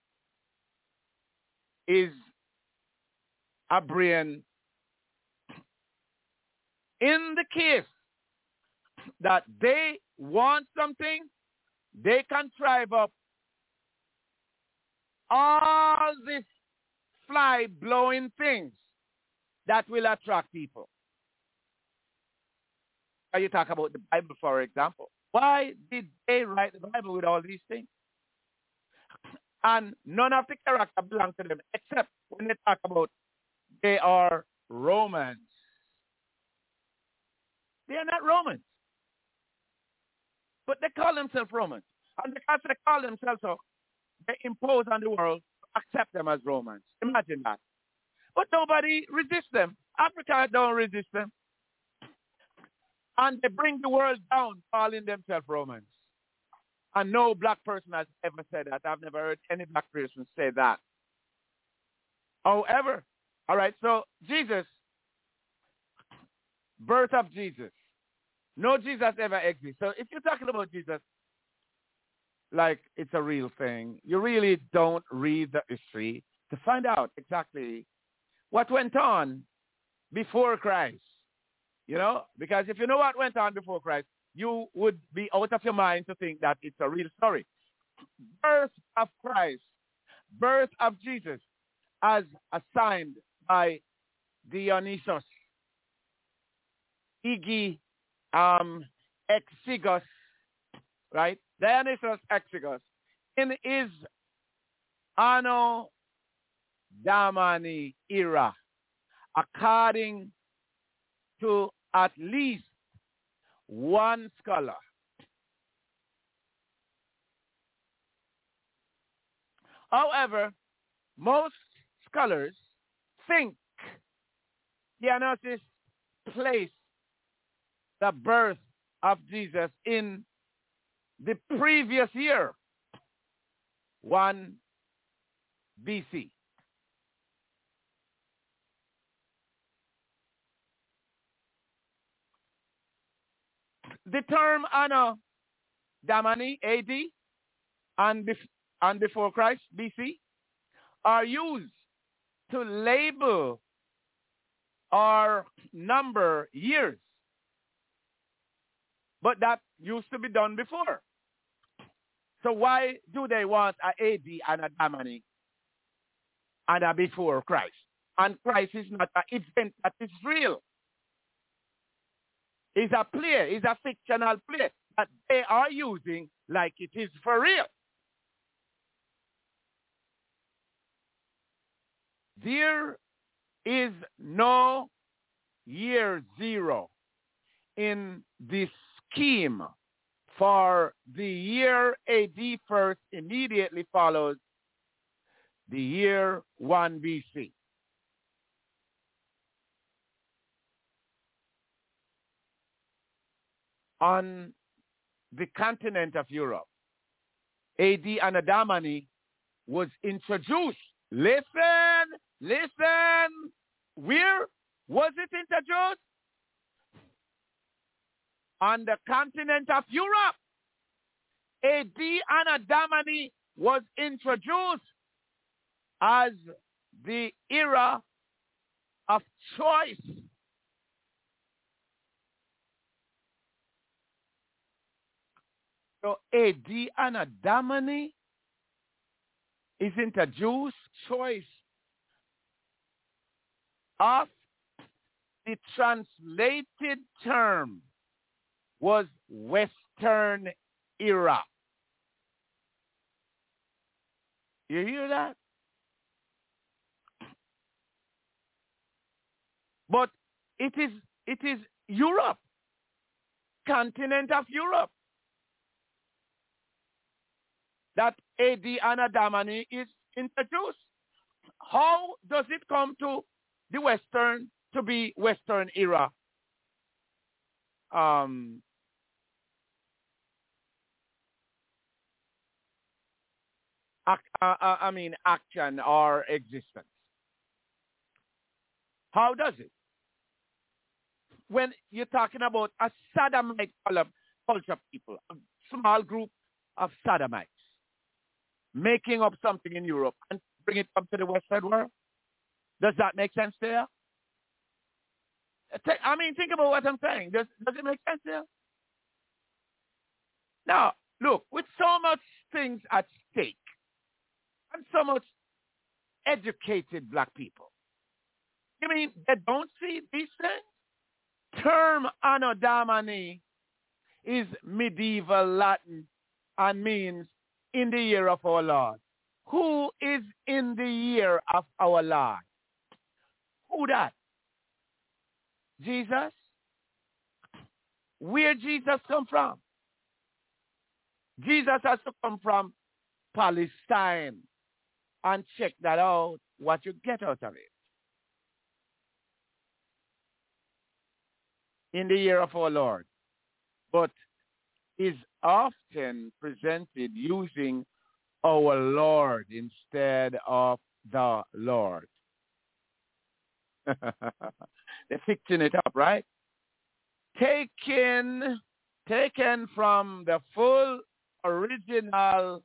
is a brain in the case that they want something, they contrive up all these fly-blowing things that will attract people. You talk about the Bible, for example. Why did they write the Bible with all these things? And none of the character belong to them, except when they talk about they are Romans. They are not Romans. But they call themselves Romans. And because they call themselves so, they impose on the world to accept them as Romans. Imagine that. But nobody resists them. Africa don't resist them. And they bring the world down, calling themselves Romans. And no black person has ever said that. I've never heard any black person say that. However, all right, so Jesus, birth of Jesus. No Jesus ever exists. So if you're talking about Jesus like it's a real thing, you really don't read the history to find out exactly what went on before Christ. You know, because if you know what went on before Christ, you would be out of your mind to think that it's a real story. Birth of Christ, birth of Jesus, as assigned by Dionysius, Exiguus, right? Dionysius Exiguus, in his Anno Domini era, according to at least one scholar. However, most scholars think Dionysius placed the birth of Jesus in the previous year, 1 BC. The term Anno Domini, AD, and before Christ, BC, are used to label or number years. But that used to be done before. So why do they want an AD and a Domini and a before Christ? And Christ is not an event that is real. It's a play, it's a fictional play that they are using like it is for real. There is no year zero in this scheme, for the year AD first immediately follows the year 1 BC. On the continent of Europe, AD Anno Domini was introduced. Listen. Where was it introduced? On the continent of Europe. AD Anno Domini was introduced as the era of choice. So A.D. Anno Domini isn't a Jew's choice of the translated term was Western era. You hear that? But it is Europe, continent of Europe, that A.D. Anno Domini is introduced. How does it come to the Western to be Western era? Action or existence. How does it? When you're talking about a Sodomite culture people, a small group of Sodomites making up something in Europe and bring it up to the Western world, does that make sense there? Think about what I'm saying. Does it make sense there? Now, look, with so much things at stake and so much educated black people, you mean they don't see these things? Term Anno Domini is medieval Latin and means in the year of our Lord. Who is in the year of our Lord? Who that? Jesus? Where Jesus come from? Jesus has to come from Palestine, and check that out, what you get out of it. In the year of our Lord. But is often presented using our Lord instead of the Lord. They're fixing it up, right? Taken from the full original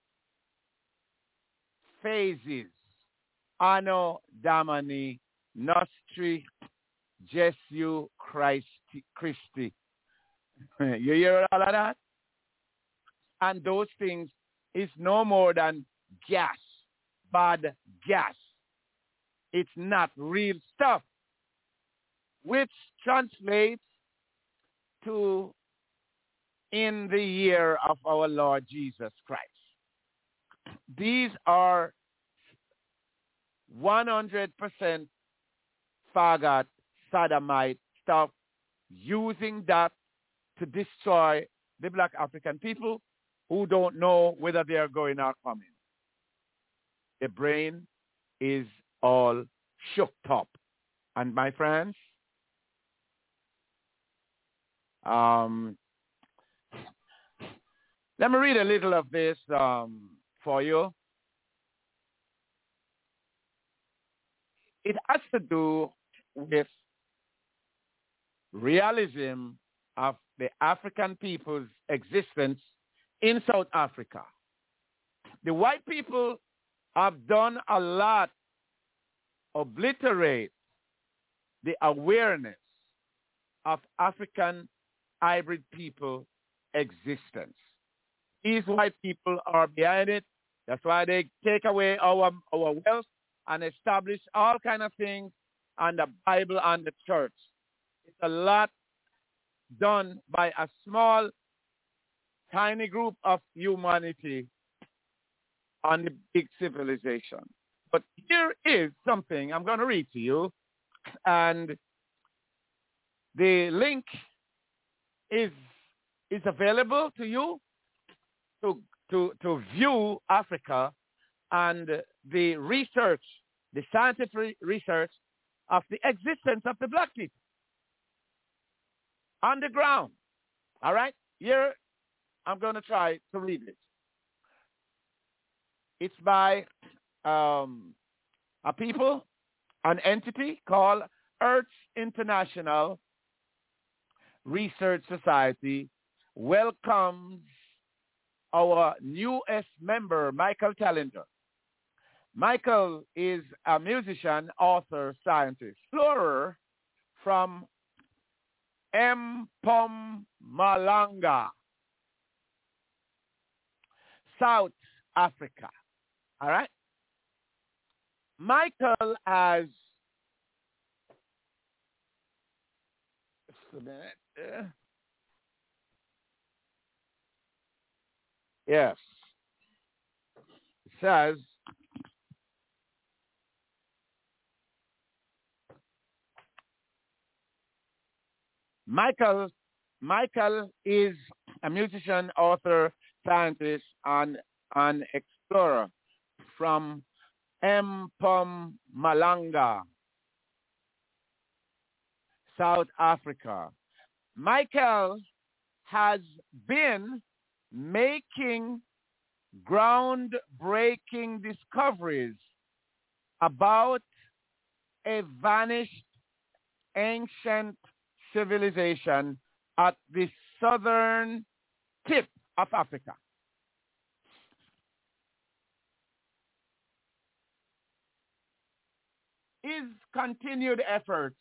phases. Anno Domini Nostri Jesu Christi. You hear all of that? And those things is no more than gas, bad gas. It's not real stuff, which translates to in the year of our Lord Jesus Christ. These are 100% faggot, sodomite stuff, using that to destroy the black African people who don't know whether they are going or coming. The brain is all shook up. And my friends, let me read a little of this for you. It has to do with realism of the African people's existence in South Africa. The white people have done a lot to obliterate the awareness of African hybrid people existence. These white people are behind it. That's why they take away our wealth and establish all kind of things on the Bible and the church. It's a lot done by a small, tiny group of humanity on the big civilization. But here is something I'm going to read to you, and the link is available to you to view Africa and the research, the scientific research of the existence of the black people on the ground. All right? Here, I'm going to try to read it. It's by a people, an entity called Earth International Research Society welcomes our newest member, Michael Tallinger. Michael is a musician, author, scientist, explorer from Mpumalanga. South Africa. All right? Michael has, just a minute. Yes. It says, Michael is a musician, author, scientist, and an explorer from Mpumalanga, South Africa. Michael has been making groundbreaking discoveries about a vanished ancient civilization at the southern tip of Africa. His continued efforts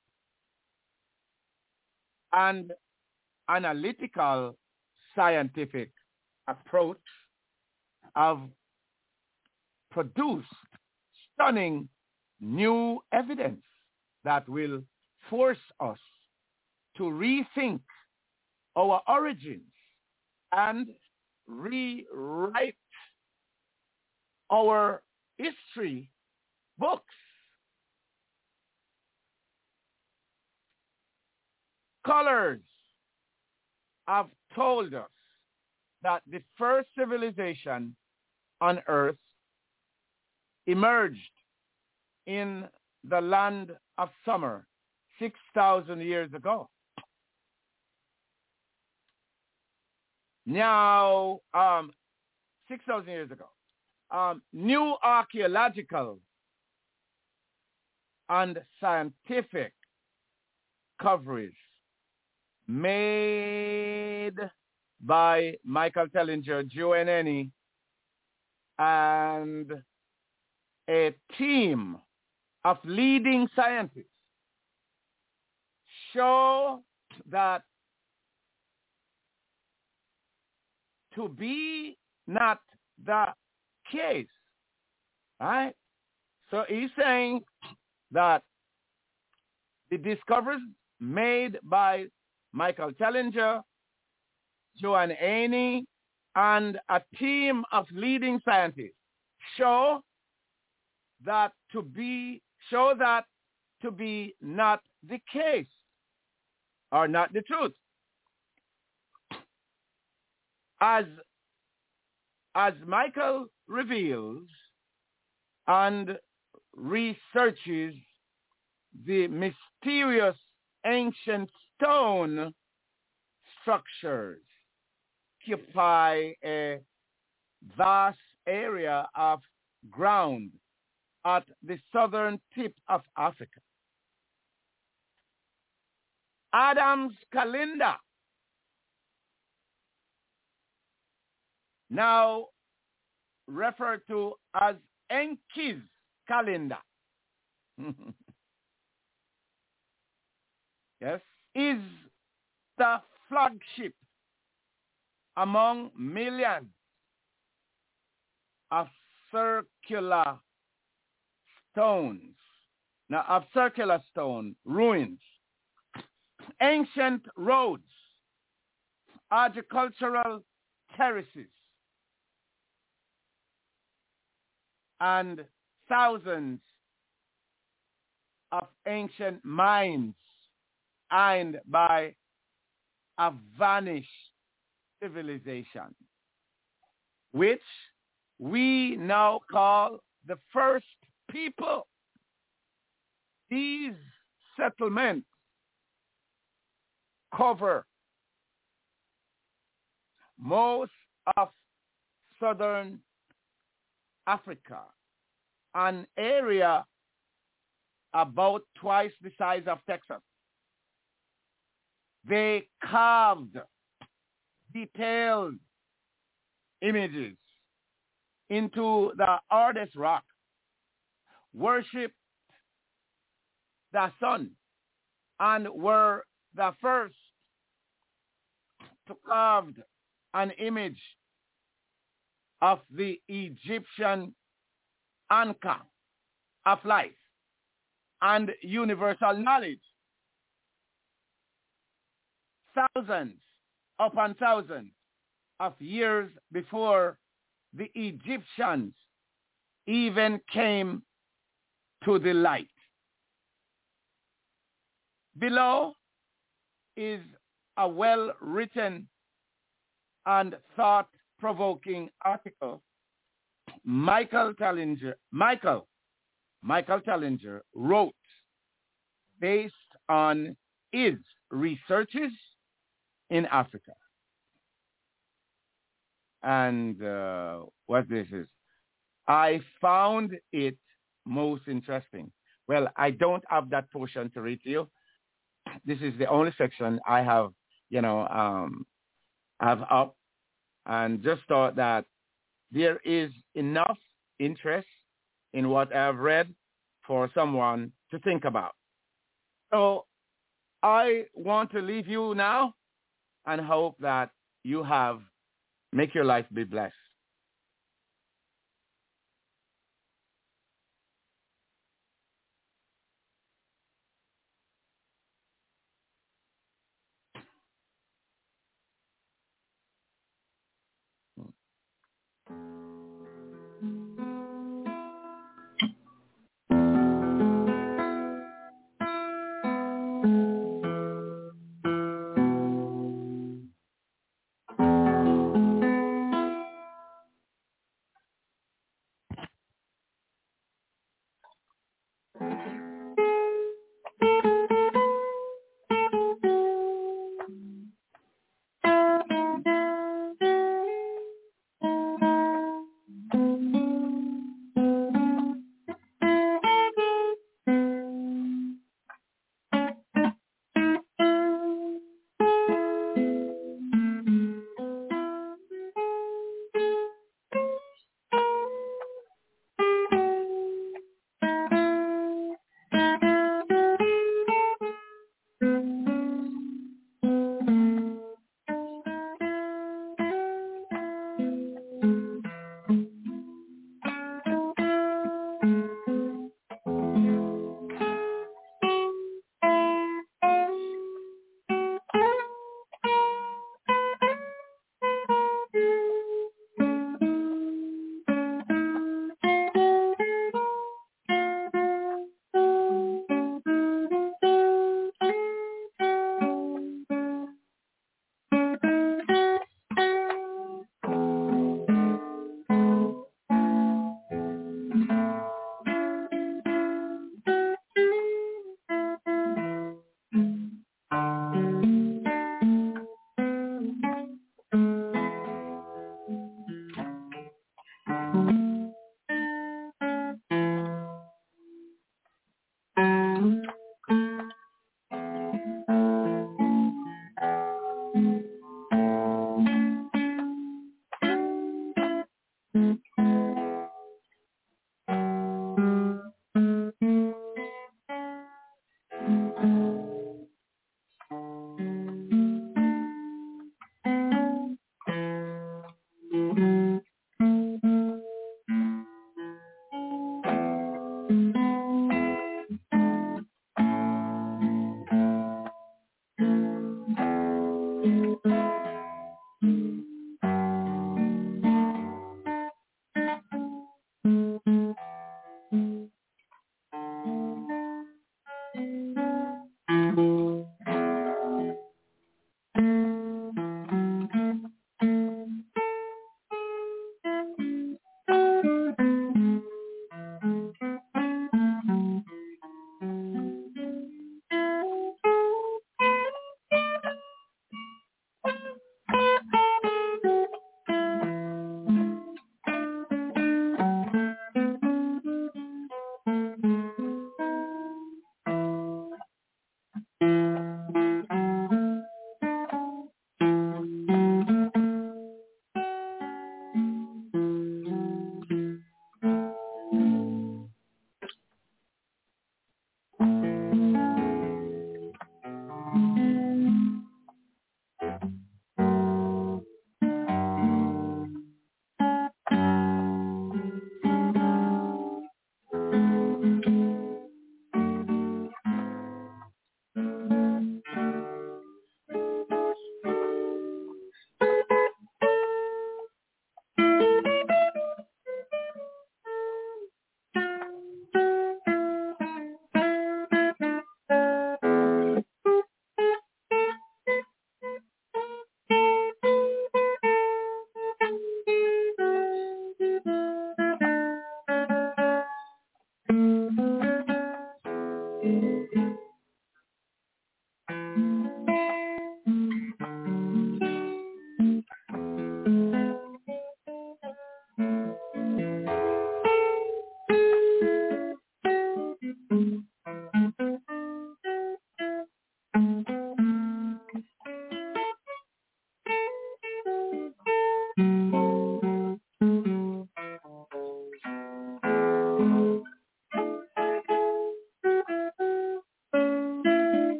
and analytical scientific approach have produced stunning new evidence that will force us to rethink our origins and rewrite our history books. Scholars have told us that the first civilization on earth emerged in the land of summer 6,000 years ago. Now, 6,000 years ago. New archaeological and scientific coverage made by Michael Tellinger, Joe Eneni, and a team of leading scientists show that to be not the case, right? So he's saying that the discoveries made by Michael Tellinger, Joanne Aney, and a team of leading scientists show that to be not the case or not the truth. As Michael reveals and researches the mysterious ancient stone structures occupy a vast area of ground at the southern tip of Africa. Adam's calendar, now referred to as Enki's calendar, yes, is the flagship among millions of circular stones, now of circular stone ruins, ancient roads, agricultural terraces, and thousands of ancient mines owned by a vanished civilization, which we now call the first people. These settlements cover most of southern Africa, an area about twice the size of Texas. They carved detailed images into the hardest rock, worshipped the sun, and were the first to carve an image of the Egyptian anchor of life and universal knowledge. Thousands upon thousands of years before the Egyptians even came to the light. Below is a well-written and thought-provoking article Michael Tellinger wrote based on his researches in Africa. And what this is, I found it most interesting. Well, I don't have that portion to read to you. This is the only section I have, have up, and just thought that there is enough interest in what I've read for someone to think about. So I want to leave you now and hope that you make your life be blessed.